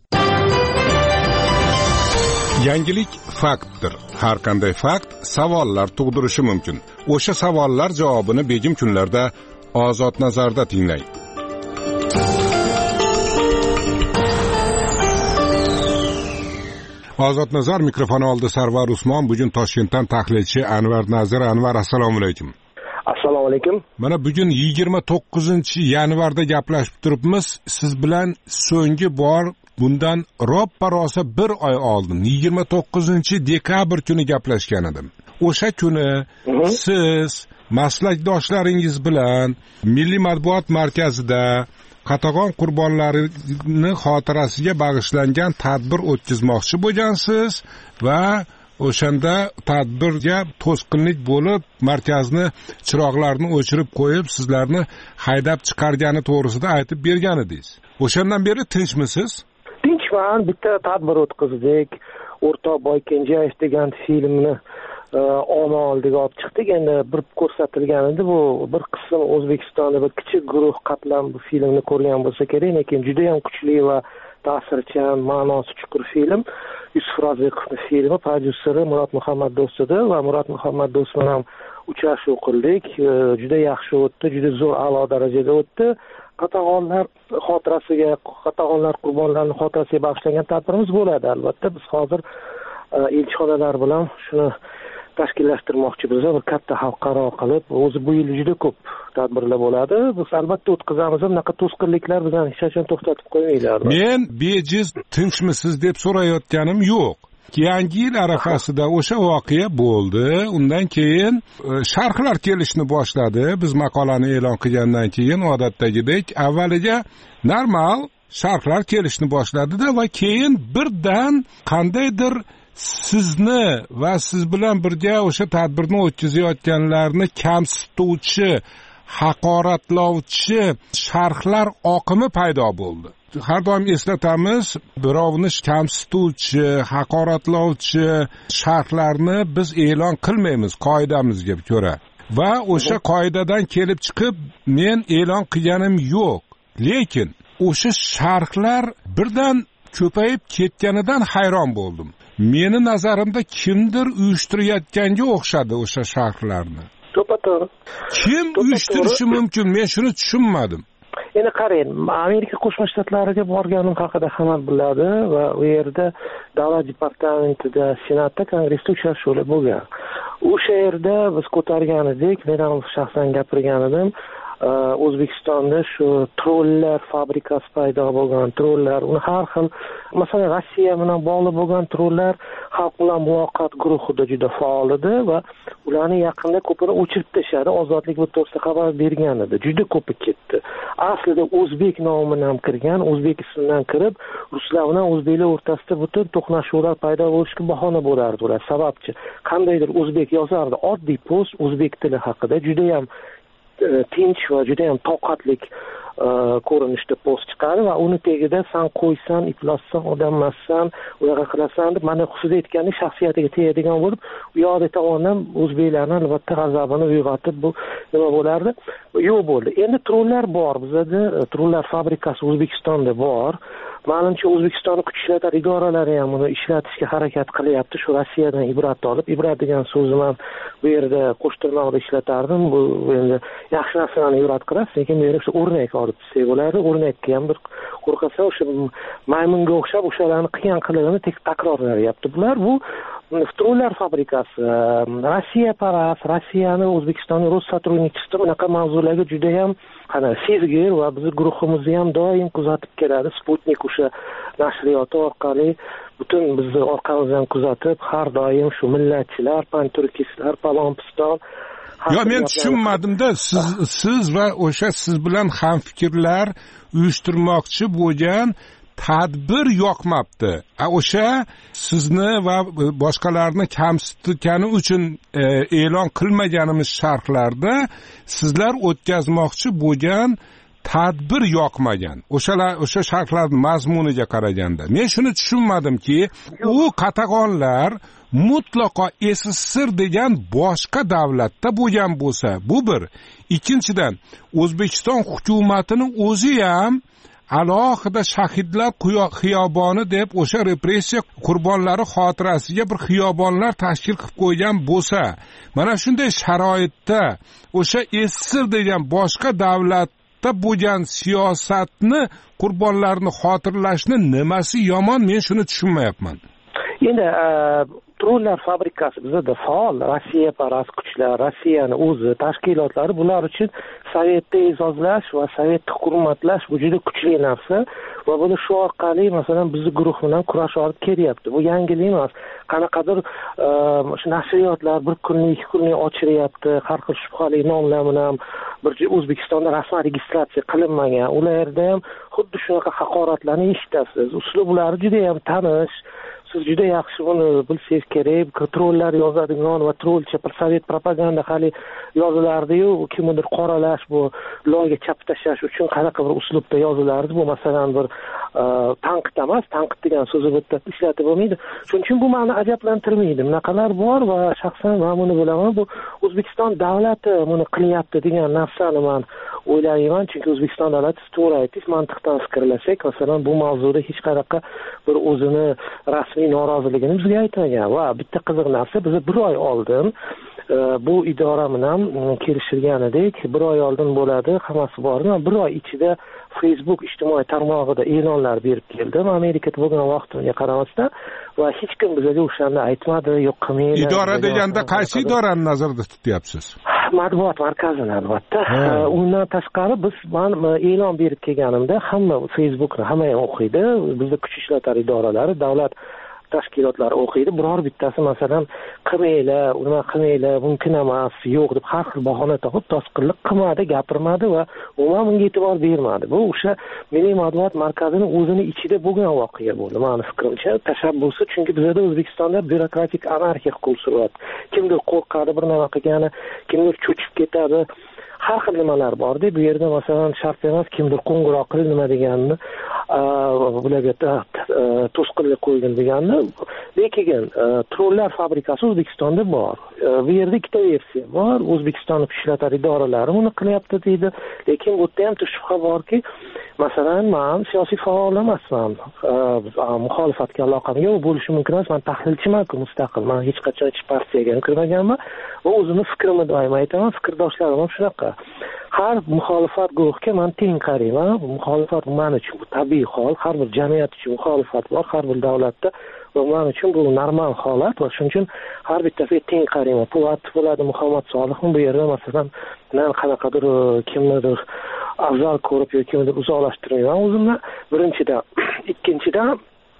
Yangilik faktdir. Har qanday fakt savollar tug'dirishi mumkin. O'sha savollar javobini begim kunlarda Ozod nazarda tinglang. Ozod nazar mikrofoni oldi Sarvar Usmon. Bugun Toshkentdan tahlilchi Anvar Nazir. Anvar, assalomu alaykum. Assalomu alaykum. Mana bugun yigirma to'qqizinchi yanvarda gaplashib turibmiz. Siz bilan so'nggi bor bundan roppa rosa bir oy oldin yigirma to'qqizinchi dekabr kuni gaplashgan edim. O'sha kuni siz maslakdoshlaringiz bilan Milliy matbuot markazida Qatag'on qurbonlarining xotirasiga bag'ishlangan tadbir o'tkazmoqchi bo'lgansiz va o'shanda tadbirga to'sqinlik bo'lib markazni chiroqlarini o'chirib qo'yib sizlarni haydab chiqargani to'g'risida aytib bergan edingiz. O'shandan beri tinchmisiz? Tinchman. Bitta tadbir o'tkazdik. O'rtoq Boykenjayev degan filmni omma oldiga olib chiqdik. Endi bir ko'rsatilgan edi. Bu bir qism O'zbekistonda bir kichik guruh qatlam bu filmni ko'rgan bo'lsa kerak, lekin juda ham kuchli va ta'sirchan, ma'nosi chuqur film. Yusuf Roziqovning filmi, prodyuseri Murod Muhammad Do'stdir va Murod Muhammad Do'st bilan uchrashuv qildik. Juda yaxshi o'tdi, juda zo'r, a'lo darajada o'tdi. Qatag'onlar xotirasiga, Qatag'onlar qurbonlarining xotirasiga bag'ishlangan tadbirimiz bo'ladi albatta. Biz hozir elchixonalar bilan shuni tashkillashtirmoqchimiz. Bir katta xalqaro qilib, o'zi bu yil juda ko'p tadbirlar bo'ladi. Biz albatta o'tkazamiz. Bunaqa to'sqinliklar bizdan hech qachon to'xtatib qo'ymaydi. Men bejiz tinchmisiz deb so'rayotganim yo'q. Yangi yil arafasida o'sha voqea bo'ldi. Undan keyin sharhlar kelishni boshladi. Biz maqolani e'lon qilgandan keyin odatdagidek avvaliga normal sharhlar kelishni boshladi-da va keyin birdan qandaydir sizni va siz bilan birga o'sha tadbirni o'tkazayotganlarni kamsituvchi, haqoratlovchi sharhlar oqimi paydo bo'ldi. Har doim eslatamiz, birovni kamsituvchi, haqoratlovchi sharhlarni biz e'lon qilmaymiz qoidamizga ko'ra. Va o'sha qoidadan kelib chiqib men e'lon qilganim yo'q. Lekin o'sha sharhlar birdan ko'payib ketganidan hayron bo'ldim. Meni nazarimda kimdir uyushtirayotganga o'xshadi o'sha sharhlarni. To'pato'g'ri. Kim uyushtirishi mumkin? Men shuni tushunmadim. Endi qarang, Amerika Qo'shma Shtatlariga borganim haqida hamma biladi va u yerda davlat departamentida, senatda, kongressda uchrashuvlar bo'lgan. O'sha yerda biz ko'targan edik, men ham shaxsan gapirgan edim. O'zbekistonda shu trollar fabrikasi paydo bo'lgan, trollar, uni har xil, masalan, Rossiya bilan bog'liq bo'lgan trollar xalq bilan muloqot guruhida juda faol edi va ularni yaqinda ko'pini o'chirib tashladi. Ozodlik bu to'g'risida xabar bergan edi. Juda ko'pi ketdi. Aslida o'zbek nomidan ham kirgan, o'zbek ismidan kirib, ruslar bilan o'zbeklar o'rtasida butun to'qnashuvlar paydo bo'lishiga bahona bo'lardi ular. Sababchi, qandaydir o'zbek yozardi, oddiy post o'zbek tili haqida, juda ham tinch va juda ham toqatlik ko'rinishda post chiqadi va uni tagida san qo'ysan, iflossan, odammassan, unaqa qilasan deb mana xususiy aytganda shaxsiyatiga tegadigan bo'lib, u yoqda tomonidan o'zbeklarni albatta g'azabini uyg'otib bu nima bo'lardi? Yo'q bo'ldi. Endi trollar bor bizda, trollar fabrikasi O'zbekistonda bor. Ma'lumcha O'zbekistonning kuch ishlatar idoralari ham uni ishlatishga harakat qilyapti. Shu Rossiyadan ibrat olib, ibrat degan so'zni men bu yerda qo'shtirnoqda ishlatardim. Bu endi yaxshi narsani ibrat qilasiz, lekin bu yerda shu o'rnak olib desak bo'ladi. O'rnakka ham bir qo'rqasa o'sha maymunga o'xshab o'shalarni qilgan qilig'ini tek takrorlayapti. Bular bu trollar fabrikasi, Rossiya paras, Rossiyani O'zbekistonning Rossotrunichisida bunaqa mavzularga juda ham qana sezgir va bizning guruhimizni ham doim kuzatib keladi. Sputnik o'sha nashriyoti orqali butun bizni orqamizdan kuzatib, har doim shu millatchilar, panturkistlar, palonpiston. Yo, men tushunmadimda, siz siz va o'sha siz bilan hamfikrlar uyushtirmoqchi bo'lgan tadbir yoqmabdi. A o'sha sizni va boshqalarni kamsitgani uchun e, e'lon qilmaganimiz sharhlarda sizlar o'tkazmoqchi bo'lgan tadbir yoqmagan. O'shalar o'sha sharhlarning mazmuniga qaraganda men shuni tushunmadimki, u qatag'onlar mutlaqo S S S R degan boshqa davlatda bo'lgan bo'lsa, bu bir. Ikkinchidan, O'zbekiston hukumatining o'zi ham alohida shahidlar xiyoboni deb o'sha repressiya qurbonlari xotirasiga bir xiyobonlar tashkil qilib qo'ygan bo'lsa, mana shunday sharoitda o'sha S S S R degan boshqa davlatda bo'lgan siyosatni, qurbonlarni xotirlashni nimasi yomon, men shuni tushunmayapman. Endi trollar fabrikasi bizda faol Rossiya parast kuchlar, Rossiyani o'zi tashkilotlari bular uchun sovetni e'zozlash va sovetni hurmatlash bu juda kuchli narsa va buni shu orqali masalan bizning guruh bilan kurash olib kelyapti. Bu yangilik emas. Qanaqadir shu nashriyotlar bir kunlik, ikki kunlik ochiryapti, har xil shubhali nomlar bilan bir O'zbekistonda rasman registratsiya qilinmagan. Ularda ham xuddi shunaqa haqoratlarni eshitasiz. Uslublari juda ham tanish. Siz juda yaxshi buni bilsangiz kerak. Trollar yozadigan va trolcha sovet propaganda hali yozilardi-yu, kimnidir qoralash, bu loyiga chap tashlash uchun qanaqa bir uslubda yozilardi. Bu masalan bir tanqid emas, tanqid degan so'zni bitta ishlatib bo'lmaydi. Shuning uchun bu meni ajablantirmaydi. Bunaqalar bor va shaxsan men buni bilaman. Bu O'zbekiston davlati buni qilyapti degan narsani men o'ylayman, chunki O'zbekiston davlati to'g'ri aytish mantiqdan fikrlasak, masalan bu mavzuda hech qanaqa bir o'zini rasmiy noroziligini bizga aytmagan va bitta qiziq narsa, biz bir oy oldin bu idora bilan kelishilgan edik. Bir oy oldin bo'ladi, hammasi bor. Bir oy ichida Facebook ijtimoiy tarmog'ida e'lonlar berib keldim. Amerikada bo'lgan vaqtimga qaramasdan va hech kim bizga o'shanda aytmadi, yo'q qilmaydi. Idora deganda qaysi idorani nazarda tutyapsiz? Matbuot markazini albatta. Undan tashqari biz men e'lon berib kelganimda hamma Facebookni hamma ham o'qiydi. Bizda kuch ishlatar idoralari, davlat tashkilotlari o'qiydi. Biror bittasi masalan qilmaylar, nima qilmaylar, mumkin emas, yo'q deb har xil bahona topib to'sqinlik qilmadi, gapirmadi va umuman bunga e'tibor bermadi. Bu o'sha Milliy matbuot markazini o'zini ichida bo'lgan voqea bo'ldi. Meni fikrimcha, tashabbusi, chunki bizda O'zbekistonda byurokratik anarxiya hukm suryapti. Kimdir qo'rqadi bir nima qilgani, kimdir cho'chib ketadi. Har xil nimalar bor-da. Bu yerda masalan shart emas, kimdir qo'ng'iroq qilib nima deganini, bularga to'sqinlik qo'ygan deganini. Lekin trollar fabrikasi O'zbekistonda bor. Bu yerda ikkita versiya bor. O'zbekiston kuch ishlatar idoralari buni qilyapti deydi. Lekin bu yerda ham shubha borki, masalan, men siyosiy faol emasman. Muxolifatga aloqam yo'q bo'lishi mumkin emas. Men tahlilchiman-ku, mustaqil. Men hech qachon hech partiyaga kirmaganman va o'zimni fikrimni doim aytaman. Fikrdoshlarim ham shunaqa. Har muxolifat guruhiga men teng qarayman. Muxolifat men uchun bu tabiiy hol, har bir jamiyat uchun muxolifat bor, har bir davlatda va men uchun bu normal holat va shuning uchun har bittasiga teng qarayman. Po'lat bo'ladi, Muhammad Solihmi bu yerda masalan men qanaqadir kimnidir afzal ko'rib yoki kimnidir uzoqlashtirmayman o'zimni. Birinchidan, ikkinchidan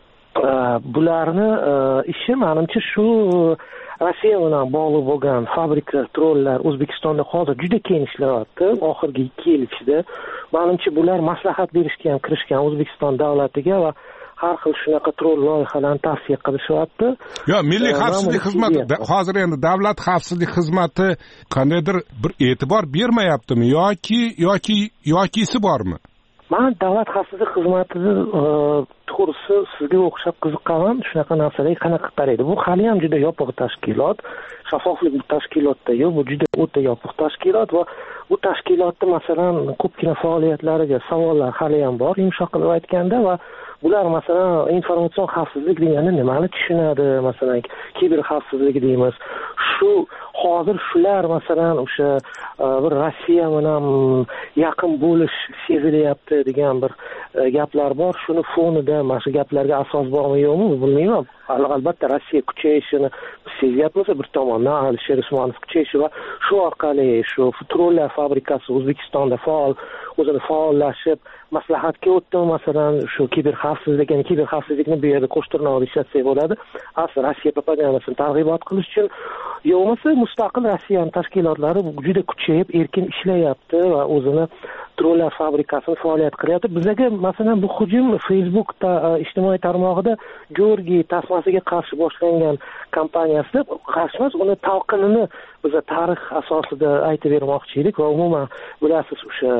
bularni ishi menimcha shu Rossiya bilan bog'liq bo'lgan fabrika trollar O'zbekistonda hozir juda keng ishlayapti. Oxirgi ikki yil ichida menimcha bular maslahat berishga ham kirishgan O'zbekiston davlatiga va har xil shunaqa troll loyihalarni tavsiya qilishyapti. Yo, Milliy xavfsizlik xizmati hozir endi davlat xavfsizlik xizmati qandaydir bir e'tibor bermayaptimi yoki yoki yokisi bormi? man davlat xavfsizlik xizmatida to'g'risi sizga o'xshab qiziqaman shunaqa narsalarga qanaqa qaraydi. Bu hali ham juda yopiq tashkilot, shaffoflik bu tashkilotda yo'q, bu juda o'ta yopiq tashkilot va bu tashkilotda masalan ko'pgina faoliyatlariga savollar hali ham bor, yumshoq qilib aytganda. Va bular masalan informatsion xavfsizlik degani nimani tushunadi, masalan kiber xavfsizlik deymiz. Shu hozir shular masalan o'sha bir Rossiya bilan yaqin bo'lish sezilyapti degan bir gaplar bor. Shuni fonida mana shu gaplarga asos bormi yo'qmi bilmayman. Albatta Rossiya kuchayishini sezyapmiz bir tomondan, Alisher Usmonov kuchayishi va shu orqali shu trollar fabrikasi O'zbekistonda faol o'zini faollashib maslahatga o'tdi. Masalan shu kiber xavfsizlik, ya'ni kiber xavfsizlikni bu yerda qo'shtirnoqda ishlatsak bo'ladi. Asli Rossiya propagandasini targ'ibot qilish uchun yo'qmasa mustaqil Rossiyaning tashkilotlari juda kuchayib erkin ishlayapti va o'zini trollar fabrikasini faoliyat qilyapti. Bizga masalan bu hujum Facebook ijtimoiy tarmog'ida Georgiy tasmasiga qarshi boshlangan kompaniyasida qarshi emas, uni talqinini biz tarix asosida aytib bermoqchi edik va umuman bilasiz o'sha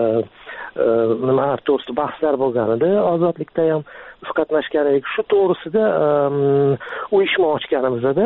nima to'g'risida bahslar bo'lgan edi. Ozodlikda ham biz qatnashgan edik. Shu to'g'risida uyushma ochganimizda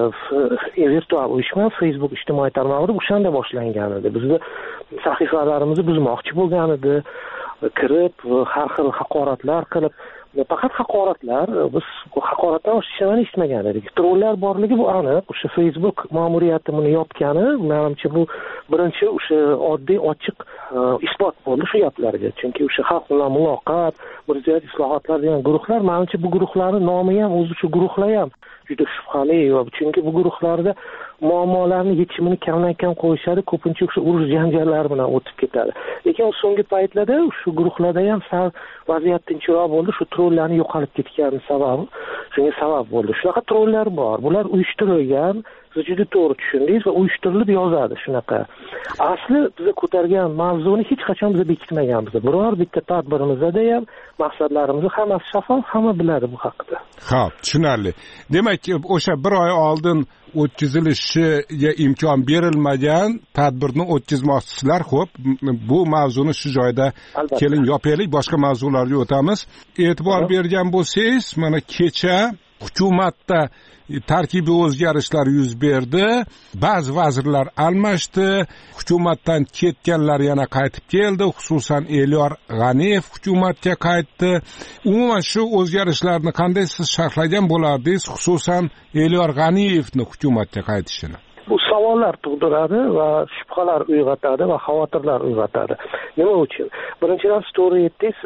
virtual uyushma Facebook ijtimoiy tarmog'ida o'shanda boshlangan edi. Bizni sahifalarimizni buzmoqchi bo'lgan edi, kirib har xil haqoratlar qilib, faqat haqoratlar, biz bu haqoratdan oshiqishini eshitmagan edik. Trollar borligi bu aniq. O'sha Facebook ma'muriyati buni yopgani, menimcha bu birinchi o'sha oddiy ochiq isbot bo'ldi shu gaplarga. Chunki o'sha xalq bilan muloqot, murojat islohotlar degan guruhlar, menimcha bu guruhlarning nomi ham o'zi shu guruhlar ham juda shubhali va chunki bu guruhlarda muammolarni yechimini kamdan kam qo'yishadi, ko'pincha o'sha urush janjallar bilan o'tib ketadi. Lekin so'nggi paytlarda shu guruhlarda ham sal vaziyat tinchroq bo'ldi. Shu trollarni yo'qolib ketgani sababi, shunga sabab bo'ldi. Shunaqa trollar bor. Bular uyushtirilgan, siz juda to'g'ri tushundingiz va uyushtirilib yozadi shunaqa. Asli biz ko'targan mavzuni hech qachon biz bekitmaganmiz. Biror bitta tadbirimizda ham maqsadlarimizni hammasi shaffof, hamma biladi bu haqida. Xo'p, tushunarli. Demak, o'sha bir oy oldin o'tkazilishiga imkon berilmagan tadbirni o'tkazmoqchilar. Xo'p, bu mavzuni shu joyda keling yopaylik, boshqa mavzularga o'tamiz. E'tibor bergan bo'lsangiz, mana kecha hukumatda tarkibiy o'zgarishlar yuz berdi. Ba'zi vazirlar almashdi, hukumatdan ketganlar yana qaytib keldi, xususan Elyor G'aniyev hukumatga qaytdi. Umuman shu o'zgarishlarni qanday siz sharhlagan bo'lardingiz, xususan Elyor G'aniyevni hukumatga qaytishini? Bu savollar tug'diradi va shubhalar uyg'otadi va xavotirlar uyg'otadi. Nima uchun? Birinchidan to'g'ri aytdingiz,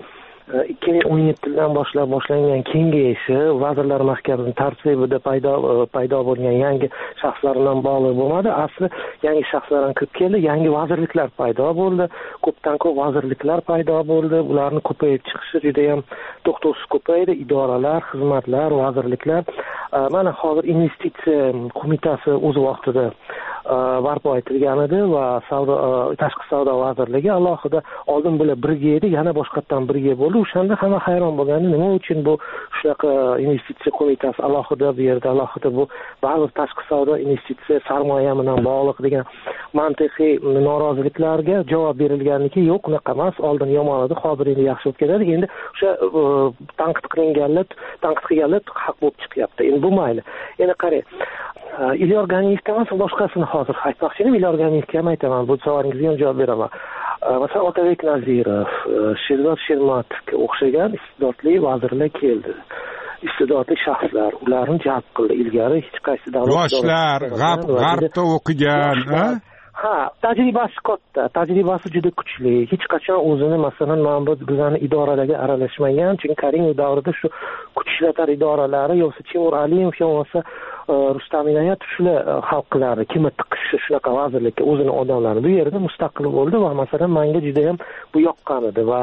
ikki ming o'n yettidan boshlab boshlangan kengayishi vazirlar mahkamasining tartibida paydo paydo bo'lgan yangi shaxslar bilan bog'liq bo'lmadi. Asli yangi shaxslar ham kirib keldi, yangi vazirliklar paydo bo'ldi, ko'pdan ko'p vazirliklar paydo bo'ldi. Ularning ko'payib chiqishi juda ham to'xtovsiz ko'paydi. Idoralar, xizmatlar, vazirliklar. Mana hozir investitsiya qo'mitasi o'z vaqtida barpo etilgan edi va savdo tashqi savdo vazirligi alohida oldin bular birga edi, yana boshqatdan birga bo'ldi. O'shanda hamma hayron bo'lgandi, nima uchun bu shunaqa investitsiya qo'mitasi alohida bu yerda alohida bu ba'zi tashqi savdo investitsiya sarmoya bilan bog'liq degan mantiqiy noroziliklarga javob berilganligi yo'q, unaqa emas. Oldin yomon edi, hozir endi yaxshi bo'lib ketadi. Endi o'sha tanqid qilinganlar, tanqid qilganlar haq bo'lib chiqyapti. Endi bu mayli. Endi qarang, Elyor G'aniyevdan emas, boshqasini hozir aytmoqchi edim. Elyor G'aniyevga ham aytaman, bu savolingizga ham javob beraman. Masalan, Otabek Nazirov, Sherzod Shermatovga o'xshagan istidodli vazirlar keldi. Istidodli shaxslar, ularni jalb qildi. Ilgari hech qaysi davlat yoshlar, g'arbda o'qigan, ha? Ha, tajribasi katta, tajribasi juda kuchli. Hech qachon o'zini masalan mana bu bizning idoralarga aralashmagan. Chunki Karimov davrida shu kuch ishlatar idoralari yo'qsa Timur Aliyev yo'qsa Rustam Inoyatov shular hal qilardi. Kimni tiqishi shunaqa vazirlikka o'zini odamlarini bu yerda mustaqil bo'ldi va masalan menga juda ham bu yoqqan edi va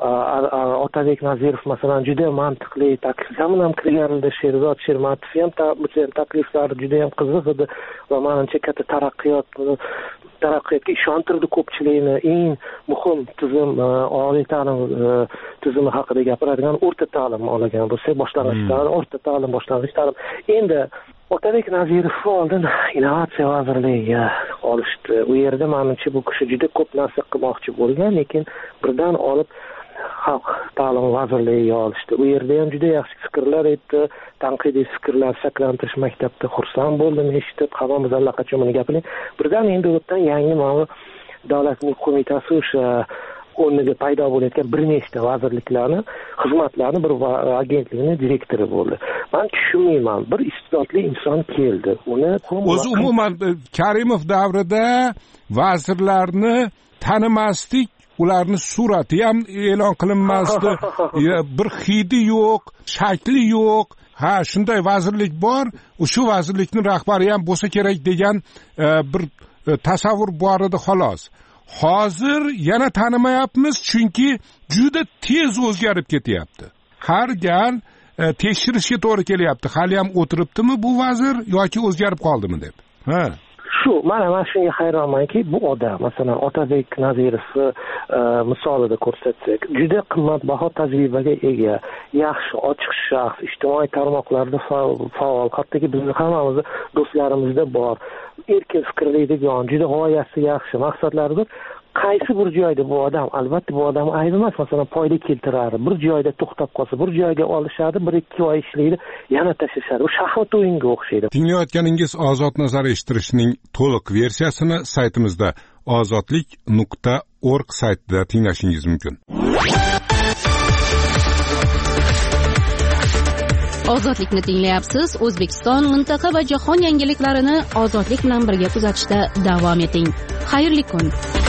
Otabek Nazirov masalan juda mantiqli takliflar bilan kirgan edi. Sherzod Shermatov ham takliflari juda ham qiziq edi va menimcha katta taraqqiyot taraqqiyotga ishontirdi ko'pchilikni. Eng muhim tizim oliy ta'lim tizimi haqida gapiradigan o'rta ta'lim olagan bo'lsa, boshlang'ich ta'lim, o'rta ta'lim, boshlang'ich ta'lim. Endi Otabek Nazirov oldin innovatsiya vazirligiga olishdi. U yerda menimcha bu kishi juda ko'p narsa qilmoqchi bo'lgan, lekin birdan olib xalq ta'limi vazirligiga olishdi. U yerda ham juda yaxshi fikrlar aytdi, tanqidiy fikrlar shaklantirish maktabda xursand bo'ldim eshitib, hammamiz allaqachon buni gapiring. Birdan endi o'tdan yangi mana davlatning qo'mitasi o'sha o'rniga paydo bo'layotgan bir nechta vazirliklarni, xizmatlarni bir agentlikni direktori bo'ldi. Men tushunmayman, bir iste'dodli inson keldi. Uni o'zi umuman Karimov davrida vazirlarni tanimasdik, ularni surati ham e'lon qilinmasdi, bir hidi yo'q, shakli yo'q. Ha, shunday vazirlik bor, o'sha vazirlikning rahbari ham bo'lsa kerak degan bir tasavvur bor edi xolos. Hozir yana tanimayapmiz, chunki juda tez o'zgarib ketyapti. Har gal tekshirishga to'g'ri kelyapti. Hali ham o'tiribdimi bu vazir yoki o'zgarib qoldimi deb. Ha. Shu, mana men shunga hayronmanki, bu odam, masalan, Otabek Nazirovni misolida ko'rsatsak, juda qimmatbaho tajribaga ega, yaxshi, ochiq shaxs, ijtimoiy tarmoqlarda faol, hattoki bizning hammamizni do'stlarimizda bor, erkin fikrlaydigan, juda g'oyasi yaxshi, maqsadlari bir. Qaysi bir joyda bu odam, albatta bu odam ayb emas, masalan, foyda keltiradi, bir joyda to'xtab qolsa, bir joyga olishadi, bir ikki oy ishlaydi, yana tashlashadi. Bu shaxmat o'yiniga o'xshaydi. Tinglayotganingiz Ozod nazar eshittirishning to'liq versiyasini saytimizda ozodlik nuqta org saytida tinglashingiz mumkin. Ozodlikni tinglayapsiz. O'zbekiston, mintaqa va jahon yangiliklarini ozodlik bilan birga kuzatishda davom eting. Xayrli kun.